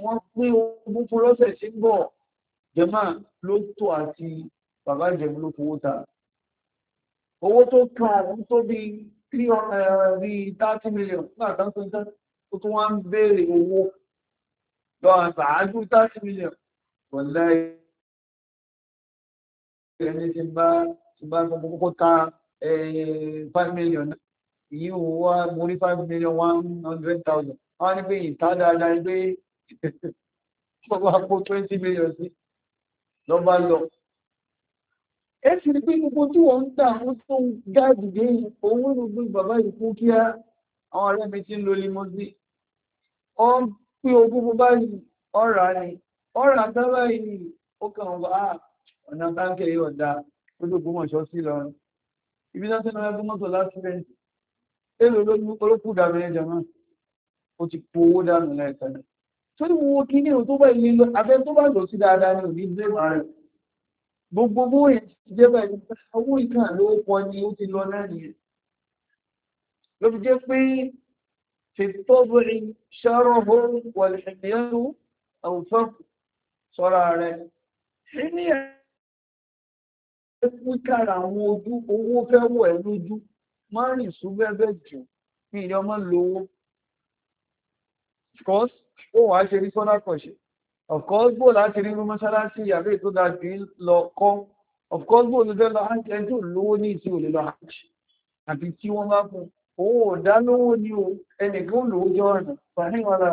wọ́n pín ogún fún lọ́sẹ̀ tí ń bọ̀ jẹ́mà ló tó àti bàbá ìjẹ̀bú ló fowó ta owó tó kàn òun tó bí 30 million náà tán tó tán ó tún wá ń béèrè owó lọ àṣáájú 30 million wọ̀lá ẹni tí bá kọ́kọ́ ta 5 million yìí wá mórí 5 million 100,000 wọ́n ní pé ìta dáadáa gbé ọgbà kó 20 million sí lọ́bá lọ ẹ sì rí pé gbogbo tí wọ́n ń tà wọ́n tó ń gáàdì dé owó gbogbo bàbá ìkú kíá àwọn ọ̀rẹ́ mi ti ń lo limousine ọ ń pín ogún bó báyìí ọ̀rà ni ọ̀rà tábà yìí ó kàn wá ọ̀nà báńkì yìí ọ̀dà Ológbòmọ̀ṣọ́ sí lọ́rùn ibi náà sínú ẹgbẹ́ mọ́tò láti rẹ̀ èlò olókù dànù ẹ̀jẹ̀ náà ó ti po owó dànù lẹ́ẹ̀kan náà tó ní wo kí ní o tó bá ilé lọ abẹ́ tó bá lọ sí dáadáa ní òní ilé ìwà rẹ̀ gbogbo owó yẹn ti jẹ́ báyìí owó ìkàn ló pọ̀ ni ó ti lọ náà nìyẹn ló fi jẹ́ pé ṣètọ́bìnrin ṣàròhó wàlẹ̀ṣẹ̀mìyànú àwùfọ́ sọ́ra rẹ̀ ní ẹ̀kúkàrà àwọn ojú owó fẹ́ wọ̀ ẹ́ lójú máa rìn súnbẹ́bẹ́ jù ní ìyá ọmọ lówó of course ó wàá ṣe rí sọ́dá kọ̀ṣe of course bó láti rí rú mọ́ṣáláṣí ìyàbí tó dájú lọ kọ́ of course bó ló fẹ́ lọ hajj ẹjọ́ lówó ní ìsí òlè lọ hajj àti tí wọ́n bá fún owó ọ̀dá lówó ní o ẹnìkan lówó jọ ọ̀nà fàáhìnwàlá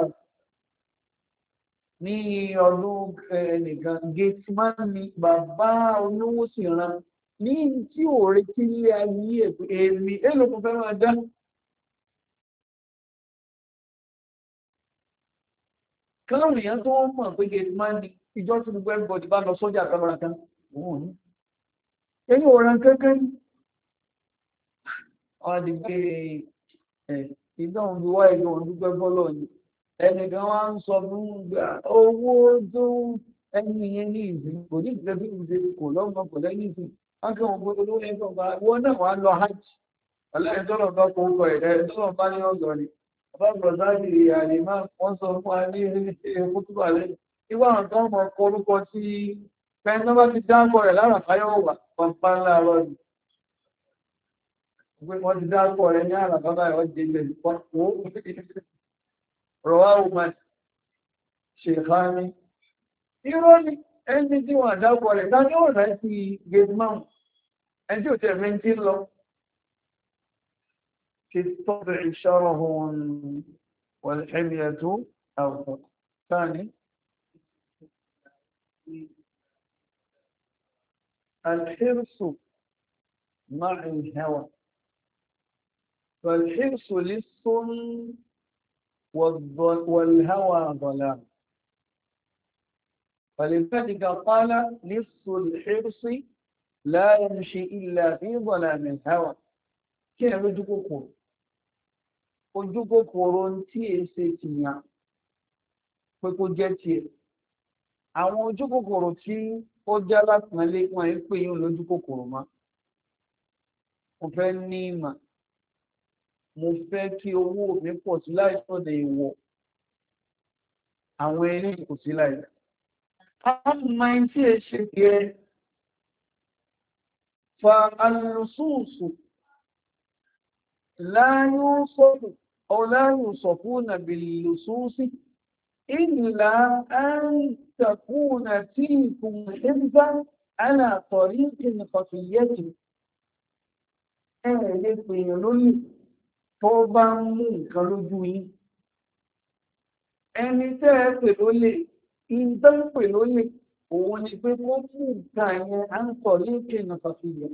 ní ọdún ẹnìkan gateman ni bàbá olówó sì ran ní tí ò retí ilé ayé èmi èlò kò fẹ́ máa dá káwọn èèyàn tó mọ̀ pé gateman ni ìjọ tí gbogbo everybody bá lọ sọ́jà kámọ́ra kan òun ní ẹni òran kankan ọdí pé ìdáhùn bí wá ìlú òun dúpẹ́ bọ́lọ̀ ni ẹnìkan wá ń sọ fún gbà owó tó ẹni yẹn ní ìsìn kò ní ìfẹ́ bí ìṣe kò lọ́gbọ̀n kò lẹ́yìn ìsìn wọ́n kí wọ́n gbogbo lówó ẹgbẹ́ ọba wọ́n náà wá lọ hajj aláìsọ́rọ̀ bá kó ń kọ ẹ̀dẹ́ ẹ̀dọ́rọ̀ bá ní ọ̀gọ̀ ni ọba bọ̀dáàdì àlè máa wọ́n sọ fún wa ní kútùbà lẹ́yìn ìwà àwọn tó mọ̀ orúkọ tí fẹ́ẹ́ bá ti dáńkọ rẹ̀ lára fáyọ̀ wà pàpà ńlá rọ̀ ni wọ́n ti dáńkọ rẹ̀ ní àrà bàbá ẹ̀ ọjọ́ ilẹ̀ rọ̀wá ọmọ ṣèkání irọ́ ni ẹni tí wọ́n dáńkọ rẹ̀ dání ó rẹ̀ sí gateman ẹni tí ò tẹ̀ mẹ́ntí lọ كالطبع شره والحمية أوفق ثاني الحرص مع الهوى فالحرص لص والهوى ضلال فلذلك قال لص الحرص لا يمشي إلا في ظلام الهوى كيف يجبكم ojú kòkòrò tí èsè tìyàn pé kó jẹ́ tiẹ̀ àwọn ojú kòkòrò tí ó já látìmọ́lé wọn ń pè yín lójú kòkòrò mọ́ mo fẹ́ ní ìmọ̀ mo fẹ́ kí owó mi pọ̀ sí láìsọ̀dẹ̀ ìwọ̀ àwọn eré kò sí láì àmọ́ ẹni tí ẹ ṣe tiẹ̀ fa alùsùsù láyún sọ́dọ̀ أو لا يوصفون باللصوص إلا أن تكون فيكم حرفا على طريق خفية ẹ̀rẹ̀ pèèyàn lórí tó bá ń mú nǹkan lójú yín ẹni tẹ́ ẹ pè lólè ìdán pè lólè òun ni pé kó mú nǹkan yẹn à ń sọ ní ìkẹyìn àfàfihàn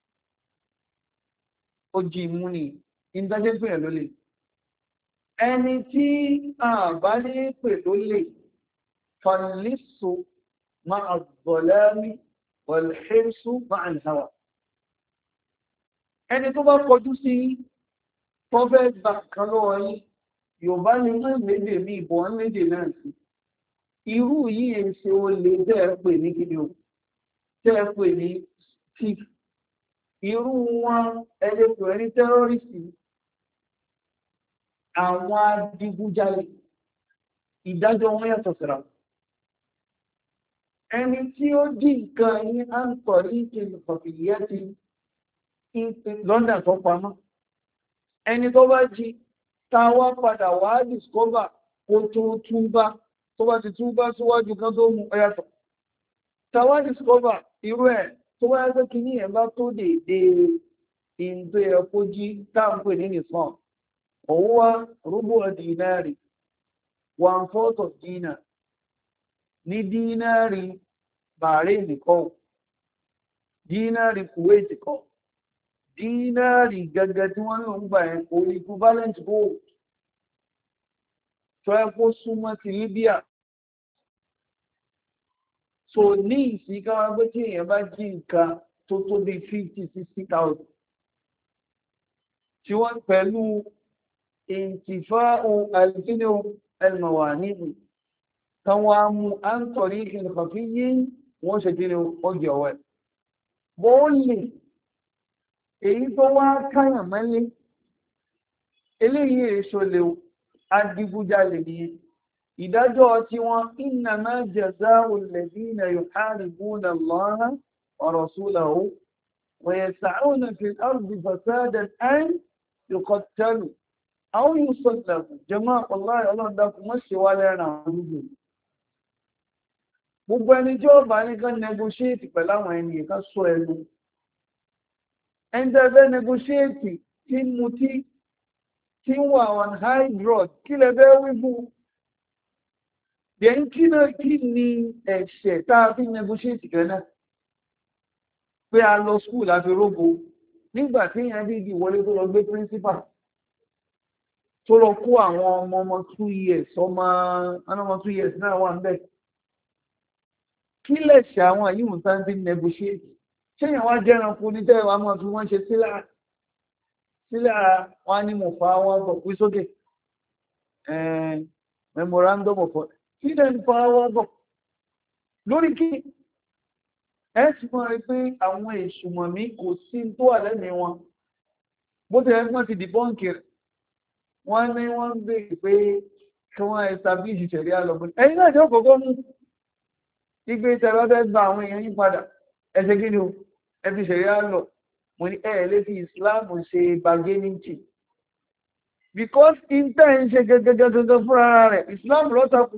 ó jí imú ni ìdájẹ́ pèèyàn lólè ẹni tí àbá ní pè lólè fàlísù máa bọ̀lámi wàlhírsù máa ń hawa ẹni tó bá kọjú sí tọ́fẹ́ gbà kan lọ́wọ́ yìí Yorùbá ní mọ́ lédè bí ìbọn lédè náà sí irú yìí ń ṣe ó lè tẹ́ pè ní kíni o tẹ́ pè ní thief irú wọn ẹlẹ́pẹ̀ ní tẹ́rọ́rìsì àwọn adigunjalè ìdájọ́ wọn yàtọ̀ síra ẹni tí ó jí nǹkan ní à ń tọ̀ ní ìkìlọ̀ pọ̀pìlìyà ti lọ́nà tó pamọ́ ẹni tó bá jí táwa padà wá discover kó tó túbá tó bá ti túbá síwájú kan tó mú ẹyàtọ̀ táwa discover irú ẹ̀ tó bá yàtọ̀ kí ní ẹ̀ bá tó déédéé ìntò ẹ̀kọ́ jí táàpù ní nìfọ́n òun wá rúbù dínárì 1/4 of dinar ní dínárì Bahrain nìkan dínárì Kuwait kan dínárì gẹ́gẹ́ tí wọ́n lò ń gbà ẹ̀ kò equivalent gold tó ẹ̀kọ́ súnmọ́ ti Libya so ní ìsìnkáwà pé tí èèyàn bá jí nǹkan tó tó bí 50,000-60,000 tí wọ́n pẹ̀lú intifa'u alfinu almawani'i kan wá mú an tariqin khafiyyin wọ́n ṣe kí ni ó jẹ́ ọwẹ́ bóòlì èyí tó wá káyàn mẹ́lé eléyìí èso lè adigunjalè ní ìdájọ́ tí wọ́n innama jaza'u alladhina yuharibuna Allaha wa rasulahu wa yas'una fil ardi fasadan an yuqattalu aw yusallabu jama'a wallahi ọlọ́dàkùn mọ́ ṣe wá lẹ́rìn àwọn olùgbò gbogbo ẹni tí ó bá ní kan negotiate pẹ̀lú àwọn ènìyàn kan sọ ẹnu ẹni tẹ́ fẹ́ negotiate tí mú tí wà on high drug kí lẹ fẹ́ wí fún then kí ni ẹ̀ṣẹ̀ tá a fi negotiate kan náà pé a lọ school àti rógbò nígbà tí èèyàn bí ìwọlé tó lọ gbé principal tó lọ kó àwọn ọmọ 2 years ọmọ 2 years náà wà ń bẹ̀ kí lẹ̀ṣẹ̀ àwọn yìí tán bí negotiate ṣé èèyàn wá jẹ́ranko ní tẹ́wàá mọ́ tí wọ́n ṣe sílẹ̀ wọn ní mo fa wọn bọ̀ pín sókè memorandum of kí lẹ́ ń fa wọn bọ̀ lórí kí ẹ sì mọ́ rí pé àwọn èṣùmọ̀mí kò sí tó wà lẹ́mìí wọn bó ti ẹgbọ́n ti dìbọ́ǹkì rẹ̀ wọ́n ní wọ́n ń bèèrè pé kí wọ́n establish ìṣẹ̀rí àlọ́gbọ́n ẹ̀yìn náà jẹ́ kọ̀ọ̀kọ́ mú igbe tẹ̀rọ fẹ́ gba àwọn èèyàn yí padà ẹsẹ̀ kí ni o ẹ fi ṣẹ̀rí àlọ́ mo ní lè fi Islam ṣe bargaining chip because inter ń ṣe gẹ́gẹ́gẹ́gẹ́ fúnra rẹ̀ Islam lọ́tàkù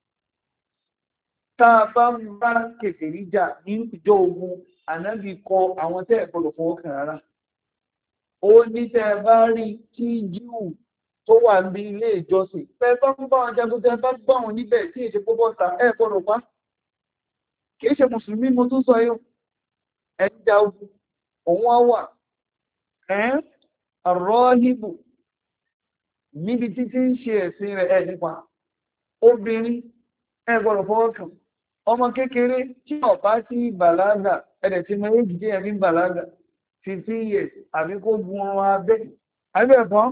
tá a bá ń bá kèfèrí jà ní ìjọ ogun ànábì kọ àwọn tẹ́ ẹ̀kọ́lọ̀ fọwọ́ kàn rárá ó ní tẹ́ bá rí tí jíù tó wà ní ilé ìjọsìn pẹ́ bá ń bá wọn jagun tẹ́ bá gbà wọn níbẹ̀ tí èṣe pọ́pọ́ ta ẹ̀kọ́lọ̀ pa kìí ṣe mùsùlùmí mo tún sọ yóò ẹ̀dá ogun òun wá wà àrọ́hìbù níbi títí ń ṣe ẹ̀sìn rẹ̀ ẹ̀ nípa obìnrin ẹgbọ́rọ̀ fọwọ́kàn ọmọ kékeré tí ọ̀pá sí bàlágà ẹ̀dẹ̀ tí mẹ́rin jìdí ẹ̀mí bàlágà 15 years àbí kó gun ọrọ̀ abẹ́ ẹgbẹ̀fọ́n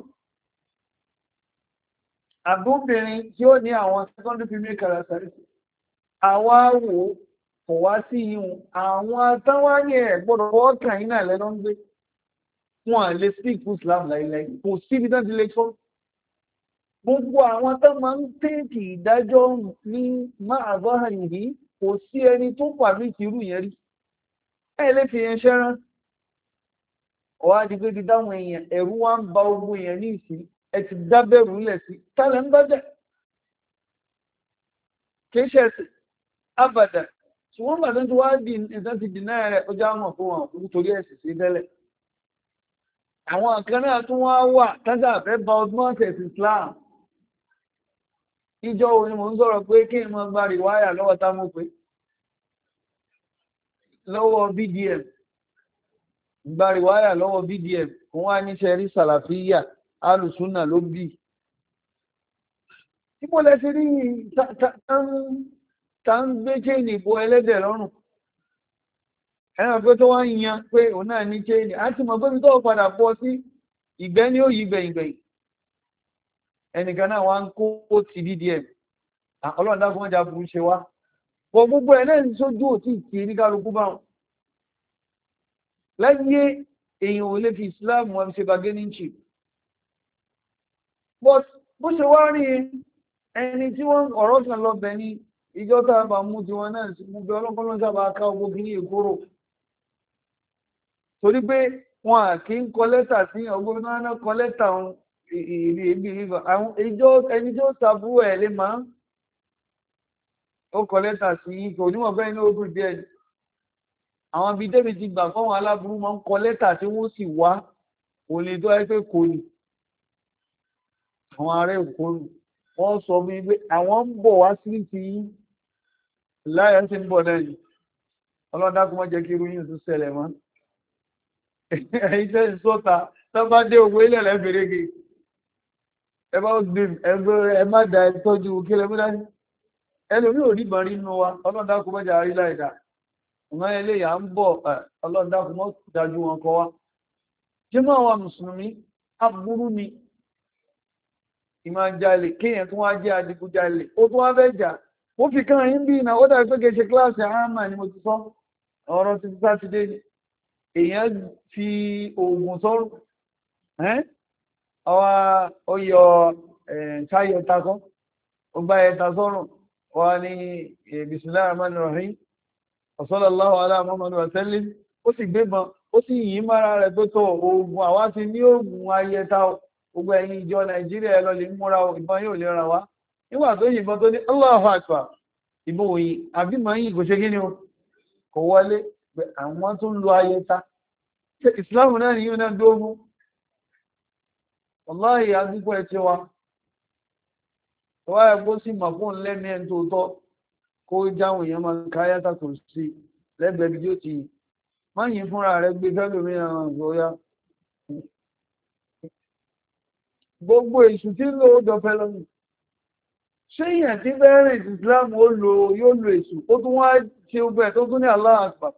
àbúbìnrin tí ó ní àwọn secondary female characteristics àwọn àwò kò wá sí ihun àwọn atáwáyé ẹ̀gbọ́dọ̀ fọwọ́kàn yìí náà lẹ́nà ń gbé wọn lè speak fún Islam láìláì kò síbi tán ti lè sọ gbogbo àwọn tó máa ń tẹ́ẹ̀kì ìdájọ́ ní máa bá yìí kò sí ẹni tó pàmì ìtìrú yẹn rí ẹ lè fi yẹn ṣẹ́rán ọ̀wá di pé ti dáwọn èèyàn ẹ̀rú wá ń ba ogun èèyàn ní ìsìn ẹ ti dábẹ̀rù lẹ̀ sí tálẹ̀ ń bájẹ̀ kìí ṣẹ̀sì abàdà tí wọ́n bàtán tí wá di ìtàn ti dìnnà rẹ̀ ó já mọ̀ fún wọn nítorí ẹ̀sì sí tẹ́lẹ̀ àwọn kan náà tún wá wà tájà fẹ́ ba ọdún ọ̀sẹ̀ Islam ìjọ òní mò ń sọ̀rọ̀ pé kí n mọ́ gba rìwáyà lọ́wọ́ tá mú pé lọ́wọ́ BDM gba rìwáyà lọ́wọ́ BDM kún wá ní ṣẹ́rí sàlàfíyà alùsúnà ló bí tí mo lẹ́ sí rí ta ń gbé chéènì ìbò ẹlẹ́dẹ̀ lọ́rùn ẹ̀rọ pé tó wá ń yan pé òun náà ní chéènì á ti mọ̀ pé mi tó padà bọ́ sí ìgbẹ́ ní ó yí gbẹ̀yìngbẹ̀yìn ẹnìkan náà wá ń kó ti BDM ọlọ́run dákun ọjà burú ṣe wá pọ̀ gbogbo ẹ̀ náà sójú òtí ìtì ní kálukú bá wọn láyé èèyàn ò lè fi Islam wọn ṣe bargaining chip but bó ṣe wá rí ẹni tí wọ́n ọ̀rọ̀ kan lọ bẹ̀ ní ìjọ tá a bá mú tiwọn náà sí mú bí ọlọ́pàá sábà ká owó kí ní ìkóró torí pé wọn à kí ń kọ lẹ́tà sí ọgbọ́n náà kọ lẹ́tà ìbí àwọn ìjọ ẹni tí ó tàbú ẹ̀ lè máa ó kọ lẹ́tà sí kò níwọ̀n bẹ́ẹ̀ ní ogun díẹ̀ àwọn ibi débi ti gbà fáwọn aláburú máa ń kọ lẹ́tà tí wọ́n sì wá òun lè tó ẹ́ pé kò ní àwọn ará Èkó wọ́n sọ bí pé àwọn ń bọ̀ wá sí ti láyé sí ń bọ̀ lẹ́yìn ọlọ́dákùnmọ́ jẹ́ kí irú yìí tún ṣẹlẹ̀ mọ́ ẹ̀yìn tẹ́ ìsọ́ta tó bá dé ògbó ilẹ̀ lẹ́fẹ̀ẹ́rẹ́gẹ́ ẹ má da ìtọ́jú kílẹ̀ mú dání ẹlòmí ò ríbọn rí nínú wa ọlọ́dákùnmọ́ jà rí láìdá ọ̀nà eléyà ń bọ̀ ọlọ́dákùnmọ́ dájú wọn kọ wá jẹ́ mọ́ àwọn mùsùlùmí aburú ni ìmá jalè kéèyàn tó wá jẹ́ adigunjalè ó tó wá fẹ́ jà ó fi kán yín bí iná ó dàbí pé kìí ṣe kíláàsì àmà ni mo ti sọ ọ̀rọ̀ ti sátidé ni èèyàn fi oògùn sọ́rọ̀ ọwá ọyọ ṣáyọ takọ́ ó gbá ẹta sọ́rọ̀ wà ní bismillahir rahmanir rahim sallallahu ala Muhammad wa sallim ó sì gbébọn ó sì yìn mára rẹ̀ tó tó oògùn àwa ti ní oògùn ayẹta gbogbo ẹ̀yin ìjọ Nàìjíríà ẹ lọ lè múra ìbọn yóò lè ra wá nígbà tó yìnbọn tó ní Allahu Akbar ìbọn òyìn àbí mọ̀ yìí kò ṣe kí ni o kò wọlé àwọn tó ń lo ayẹta ìsìláàmù náà ni yóò náà dógún wallahi àdúgbò ẹ̀ tí wa wá ẹgbó sí mọ̀ fún lẹ́mí ẹni tó tọ́ kó jáwọn èèyàn máa ń ká ayáta kò sí lẹ́gbẹ̀ẹ́ bí ó ti má yìn fúnra rẹ̀ gbé fẹ́lòmíràn ọ̀yá gbogbo èṣù tí ló dọ̀fẹ́ lọ́nà ṣé èèyàn tí bẹ́ẹ̀rẹ̀ Islam yóò lo èṣù ó tún wá ṣe ọgbẹ́ tó tún ní Allahu Akbar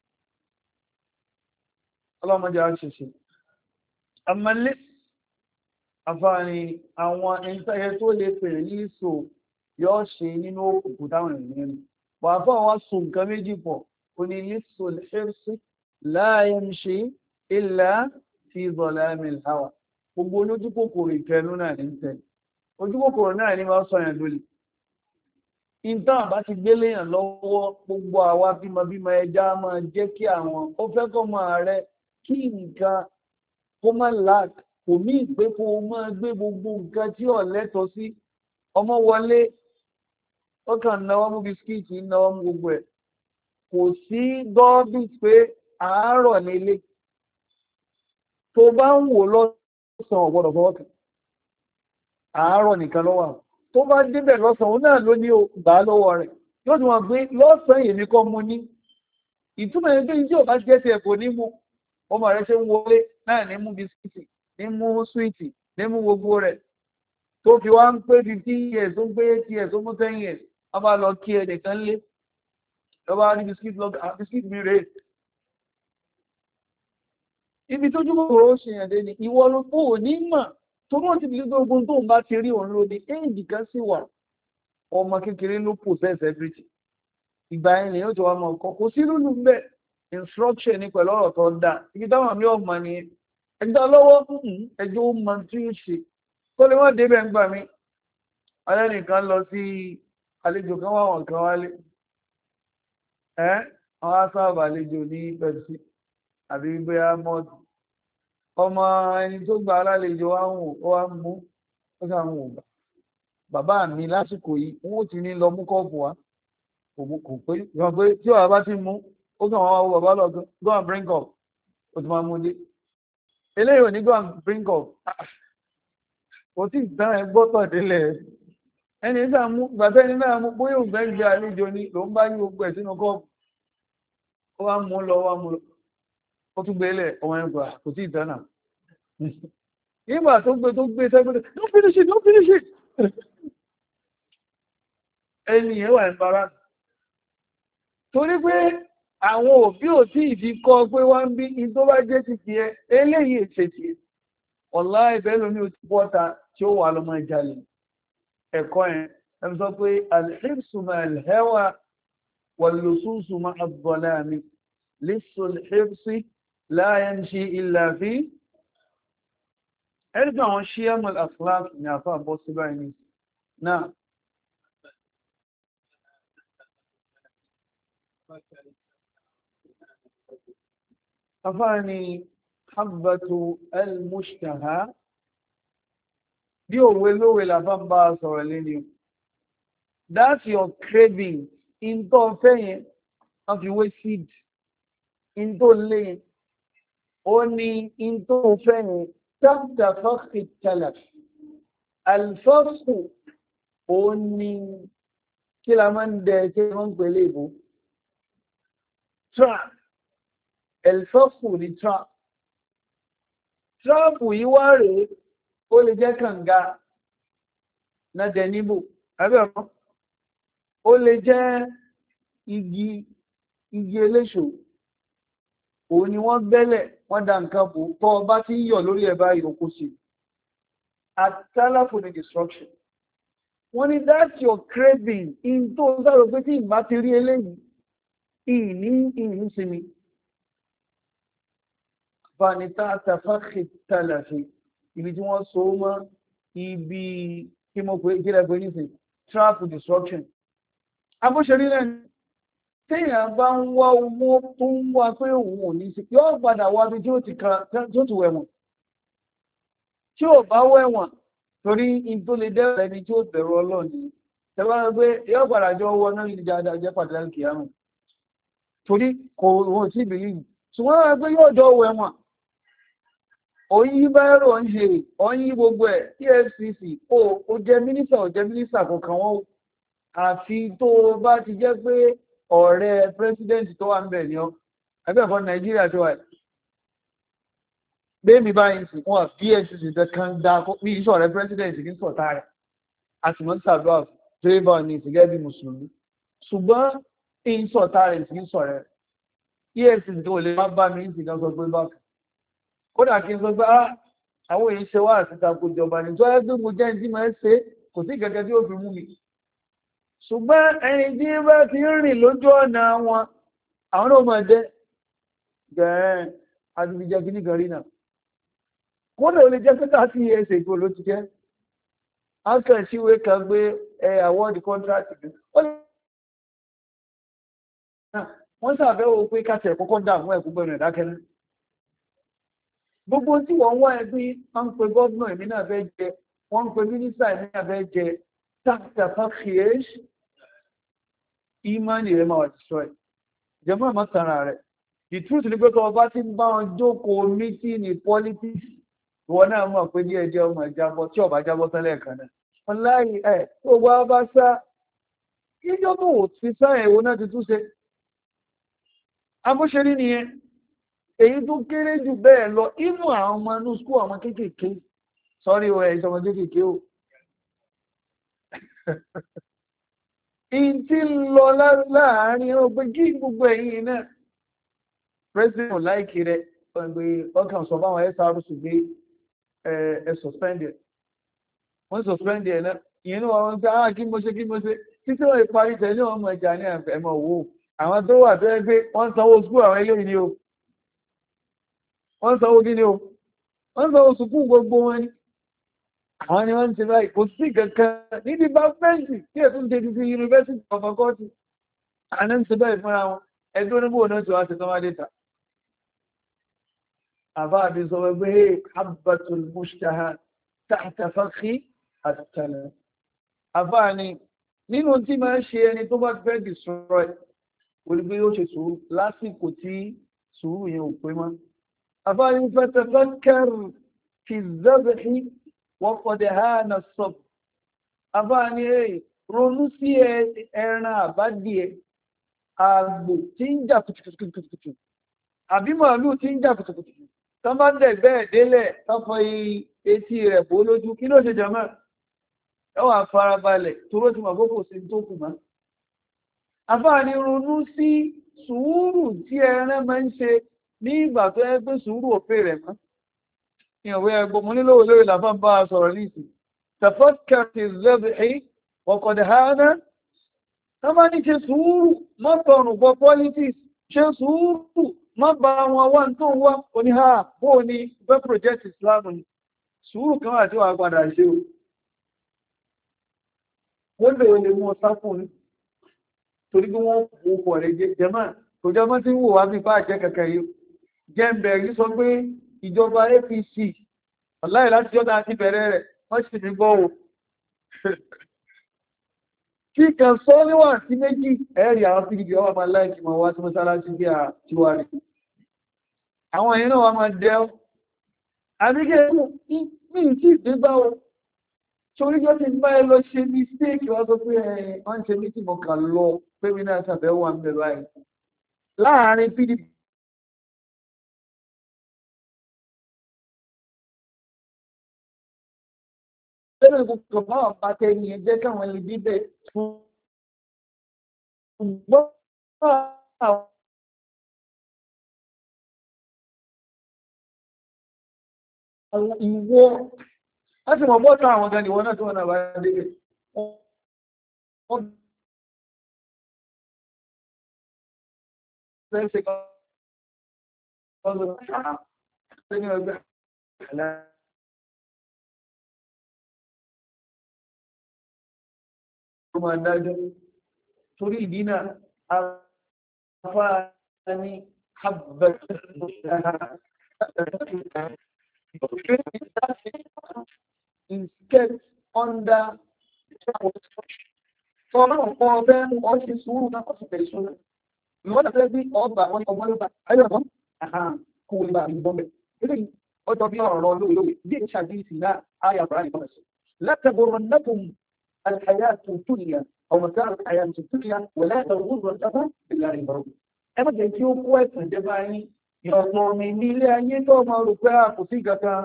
ọlọ́mọdé àṣẹṣe àmàlẹ́ àfààní àwọn ẹntẹ́yẹ tó lè pèrè ní ìṣò yóò ṣe nínú òkùnkùn táwọn ènìyàn wà fún àwọn sùn nǹkan méjì pọ̀ ó ní lísò lẹ́ṣẹ́rẹ́sì la yamshi illa fi dhalamil hawa gbogbo olójú kòkòrò ìfẹ́nú náà ní tẹ̀ ojú kòkòrò náà ní máa sọ yẹn lólè ìtàn àbá ti gbélé yàn lọ́wọ́ gbogbo àwa bímọ ẹja máa jẹ́ kí àwọn ó fẹ́ kọ́ máa rẹ kí nǹkan kó má lack kò ní ìpé kó máa gbé gbogbo nǹkan tí ò lẹ́tọ̀ọ́ sí ọmọ wọlé ó kàn náwó mú bisikíìtì náwó mú gbogbo ẹ̀ kò sí gọ́ọ̀bì pé àárọ̀ nílé tó bá ń wò lọ́sàn ọ̀gbọ́dọ̀ fọwọ́kàn àárọ̀ nìkan lọ́wọ́ tó bá débẹ̀ lọ́sàn òun náà ló ní gbà lọ́wọ́ rẹ̀ yóò tún wọ́n gbé lọ́sàn èmi kọ́ mu ní ìtumọ̀ ẹni pé tí ò bá jẹ́ tiẹ̀ kò ní mú ọmọ rẹ̀ ṣe ń wọlé náà ní mú bisikíìtì ní mú súwìtì ní mú gbogbo rẹ̀ tó fi wá ń pé 15 years tó ń pé 8 years tó mú 10 years wọ́n bá lọ kí ẹnìkan lé lọ́wọ́ ní bisikíìtì mi rèé ibi tójú kòkòrò ó ṣe yàndé ni ìwọ ló kó ò ní mọ̀ tó mọ́ ti bìí gbogbo tó ń bá ti rí òun lóde éèdì kan sí wà ọmọ kékeré ló possess everything ìgbà ẹni yóò tó wá mọ̀ ọkọ̀ kò sí lúlù ń bẹ̀ instruction ní pẹ̀lú ọ̀rọ̀ tó ń dá ibi táwọn àmì ọmọ ni ẹjọ́ lọ́wọ́ ẹjọ́ ó mọ tí ó ṣe tó lè wọ́n débẹ̀ ń gbà mí alẹ́ nìkan lọ sí àlejò kan wáwọn kan wálé àwọn asáàbà àlejò ní Pepsi àbí bóyá mọ́ọ̀tù ọmọ ẹni tó gba alálejò wá ń wò ó wá ń mú ó sà ń wò bàbá mi lásìkò yìí wọn ó ti ní lọ mú kọ́ọ̀pù wá kò pé ìwọ̀n pé tí ọ̀rọ̀ bá ti mú ó kàn wọ́n wọ bàbá lọ go and bring up ó ti máa mú dé eléyìí ò ní go and bring up kò tí ì tán ẹ gbọ́tọ̀ délẹ̀ ẹni náà mú gbàtẹ́ ẹni náà mú bóyá òun fẹ́ gbé àlejò ni ló ń bá yí gbogbo ẹ̀ sínú kọ́ọ̀pù ó wá mú lọ ó tún gbé ilẹ̀ ọmọ ẹgbà kò tí ìdáná nígbà tó gbé sẹ́gbẹ́dẹ̀ don't finish it ẹni ẹwà ìbára torí pé àwọn òbí ò tí ìdí kọ́ pé wá ń bí in tó bá jẹ́ ti tiẹ̀ eléyìí ètètì ọ̀la ìbẹ́ lómi ò ti bọ́ta tí ó wà lọ́mọ ìjàlè ẹ̀kọ́ ẹ̀ ẹ̀mí sọ pé al-hirsu ma'al hawa wal-lususu ma'a adh-dhalami lissul hirsi la yamshi illa fi ẹ̀rìgbà àwọn ṣíẹ́mù al-akhlaq ní àfá bọ́ sí báyìí náà afáàní habbatu al-mushtaha bí òwe lówe làbá ń bá sọ̀rọ̀ lẹ́ni. That's your craving. In tó fẹ́ yẹn wọ́n fi wé seed. In tó lé yẹn ó ní in tó fẹ́ yẹn tábìtà fọ́ọ̀kì tẹ́lẹ̀. Alfọ́ọ̀kù ó ní kí la máa ń dẹ kí wọ́n ń pèlè ìbò. Trap. Alfọ́ọ̀kù ní trap. Trap yìí wá rèé ó lè jẹ́ kànga náà dẹ níbò. Àbí ọ̀pọ̀ ó lè jẹ́ igi eléṣò òun ni wọ́n gbẹ́lẹ̀ wọ́n dá nǹkan bò tọ́ ọba tí ń yọ̀ lórí ẹ̀bá ìyókù sí àtàlàfò ní destruction. Wọ́n ní that's your craving in tó sáré pé tí ìbá ti rí eléyìí ìní sinmi. Vanita àtàfàkì tàlàfì ibi tí wọ́n so mọ́ ibi kí mo pè kílẹ̀ pé nísìn trap destruction. Abóṣerí lẹ́nu téèyàn bá ń wá owó tó ń wá pé òun ò ní sí yóò padà wá bí tí ó ti wẹ̀wọ̀n tí ò bá wẹ̀wọ̀n torí in tó lè dẹ́rẹ̀ ẹni tí ó bẹ̀rù Ọlọ́run ni tẹ́wọ́n pé yóò padà jọ wọ náà ní dáadáa jẹ́ pàtàkì kìámù torí kò wọ́n sí ìbìlì ṣùgbọ́n wọ́n pé yóò jọ wẹ̀wọ̀n òyìn báyọ̀rọ̀ ń ṣe ọyìn gbogbo ẹ̀ EFCC ó jẹ́ mínísà kankan wọn àfi tó bá ti jẹ́ pé ọ̀rẹ́ pírẹsidẹ́ntì tó wà ń bẹ̀ ní ọ́ ẹgbẹ́fọ́ Nàìjíríà tó wà bẹ́ẹ̀mí báyìí sí wọ́n EFCC kan dá ní iṣẹ́ ọ̀rẹ́ pírẹsidẹ́ntì ní sọ̀tá rẹ̀ a sì mọ́ sàdúrà tó yẹ bá ní ìsìnkẹ́ bí mùsùlùmí ṣùgbọ́n in sọ̀tá rẹ̀ sí sọ̀rẹ́ EFCC tó lè má bá mi ìsìnkẹ́ sọ pé bákan kódà kí n sọ pé àwọn èyí ṣe wá àti tako ìjọba ní tó ẹgbẹ́ mo jẹ́ ìdí máa ń ṣe kò sí kẹ̀kẹ́ tí ó fi mú mi ṣùgbọ́n ẹni tí bá ti rìn lójú ọ̀nà wọn àwọn náà máa jẹ́ gẹ̀ẹ́ àdìbìjẹ́ kìíní kan rí náà kódà ó lè jẹ́ pé káàkiri ẹsẹ̀ ìgbò ló ti jẹ́ akẹ́síwé kan gbé award contract wọ́n ṣàbẹ̀wò pé káṣẹ̀ kọ́kọ́ dà fún ẹ̀kú gbẹ̀rẹ̀ ìdákẹ́lẹ́ gbogbo tí wọ́n wá ẹbí wọ́n ń pe gọ́ọ̀nà èmi náà fẹ́ jẹ wọ́n ń pe mínísítà èmi náà fẹ́ jẹ tàfàkìyèsí ìmánì rẹ̀ máa wà destroy jẹ́mọ́ àmọ́ tara rẹ̀ the truth ni pé kọ́ ọba tí ń bá wọn jókòó mítìnì politics ìwọ náà mọ̀ pé díẹ̀ díẹ̀ ọmọ ìjábọ̀ tí ọba jábọ̀ tẹ́lẹ̀ kan náà wọn láàyè tó wá bá sá ìjọba ò ti sá ẹ̀wọ̀ náà ti túnṣe abóṣerí nìyẹn èyí tó kéré jù bẹ́ẹ̀ lọ inú àwọn ọmọ inú skúl àwọn kéékèèké sọ́rí o ẹ̀ ìṣọmọ kéékèèké o in tí ń lọ láàárín ọgbẹ́ jí gbogbo ẹ̀yìn náà president láìkí rẹ̀ ọkàn sọ fáwọn SRC gbé suspended wọ́n suspended náà ìyẹn ní wọ́n gbá kí mo ṣe títí wọ́n ìparí tẹ̀lé ọmọ ìjà ní ẹ̀mọ̀ owó àwọn tó wà tó ẹgbẹ́ wọ́n sanwó skúl àwọn eléyìí ni o wọ́n sanwó kí ni o wọ́n sanwó sùkú gbogbo wọn ni àwọn ni wọ́n ń ṣe báyìí kò sí kankan níbi bá fẹ́ǹsì tí ẹ̀ tún ṣe ti University of Faculty àná ń ṣe báyìí fúnra wọn ẹgbẹ́ oníbò náà tí wọ́n ṣe tán wá dẹ́ta àbá àbí sọ wípé habbatul mushtaha tahta fakhi at-tala àbá ni nínú tí máa ń ṣe ẹni tó bá fẹ́ destroy olùgbé yóò ṣe sùúrù lásìkò tí sùúrù yẹn ò pé mọ́ àbá ni fatafakkar fi zabhi wọ́n kọ̀dẹ̀ ha na sọ àbá ní ronú sí ẹran àbádìẹ àgbò tí ń jà kùtùkùtùkùtù àbí màálù tí ń jà kùtùkùtù tán bá dẹ̀ bẹ́ẹ̀ délẹ̀ tọ́fọ́ etí rẹ̀ bó lójú kí ló ṣe jọmọ́ ẹwà farabalẹ̀ tó ló ti mọ̀ bó kò sí tó kù mọ́ àbá ní ronú sí sùúrù tí ẹran máa ń ṣe ní ìgbà tó yẹ pé sùúrù òfin rẹ̀ mọ́ ìwé ẹgbọ́ mú nílò olórí làfán bá sọ̀rọ̀ nìsí tafakkarti zabhi wọ̀kọ̀dẹ̀ hánà tó má ní ṣe sùúrù má tọrùn gbọ́ politics ṣe sùúrù má bá wọn wá tó wá oníhà bó ní fẹ́ project Islam ni sùúrù kan àti wà padà ṣe o wọ́n lè mú ọsá fún ní torí bí wọ́n kò pọ̀ rẹ̀ jẹ́mọ́ kò jẹ́mọ́ tí ń wò wá bí bá jẹ́ kẹ̀kẹ́ yìí jẹ́mbẹ̀rí sọ pé ìjọba APC ọ̀láì láti jọ́ta ti bẹ̀rẹ̀ rẹ̀ wọ́n sì ní gbọ́ o kí kan sọ níwà sí méjì ẹ̀rì àwọn pdp ọwọ́ máa láìkí ma wá tí mo sára sí bí a ti wà rí àwọn èèyàn náà wà máa dẹ́ ọ́ àbíkẹ́ ní ìtì ìgbégbá o torí jọ́ ti bá ẹ lọ ṣe mistake wọ́n sọ pé wọ́n ṣe mí tí mo kàn lọ pé mi náà ṣàbẹ̀wò àmì bẹ̀rẹ̀ báyìí láàárín pdp lẹ́nu gbogbo máa bá tẹ́ni ẹjẹ́ káwọn lè bíbẹ̀ fún gbọ́n àwọn ìwọ láti mọ̀ bọ́ta àwọn gan ìwọ náà tó wọ́n náà bá dé wọ́n fẹ́ ṣe kan máa dájọ́ torí ìdínà afáà ní instead under sọ́nà ọ̀pọ̀ ọ̀fẹ́ wọ́n ti sùúrù náà kọ́sì tẹ̀lé ṣọ́nà ìwọ́n tẹ̀lé bí ọgbà wọn ọgbọ́n ló bá ayọ́gbọ́n kò lè bá ìbọn bẹ̀ ilé ọjọ́ bí ọ̀rọ̀ lóòlóòwé bí i ṣàdíìsì náà ayà bàrá ìbọn sí látẹ̀bọ̀rọ̀ nẹ́kùn الحياة الدنيا أو متاع الحياة الدنيا ولا تغرنكم بالله الغرور أما جاي ó kó ẹ̀sìn jẹ́ báyìí ìrọ̀pọ̀ mi ní ilé ayé tó máa rò pé a kò sí kankan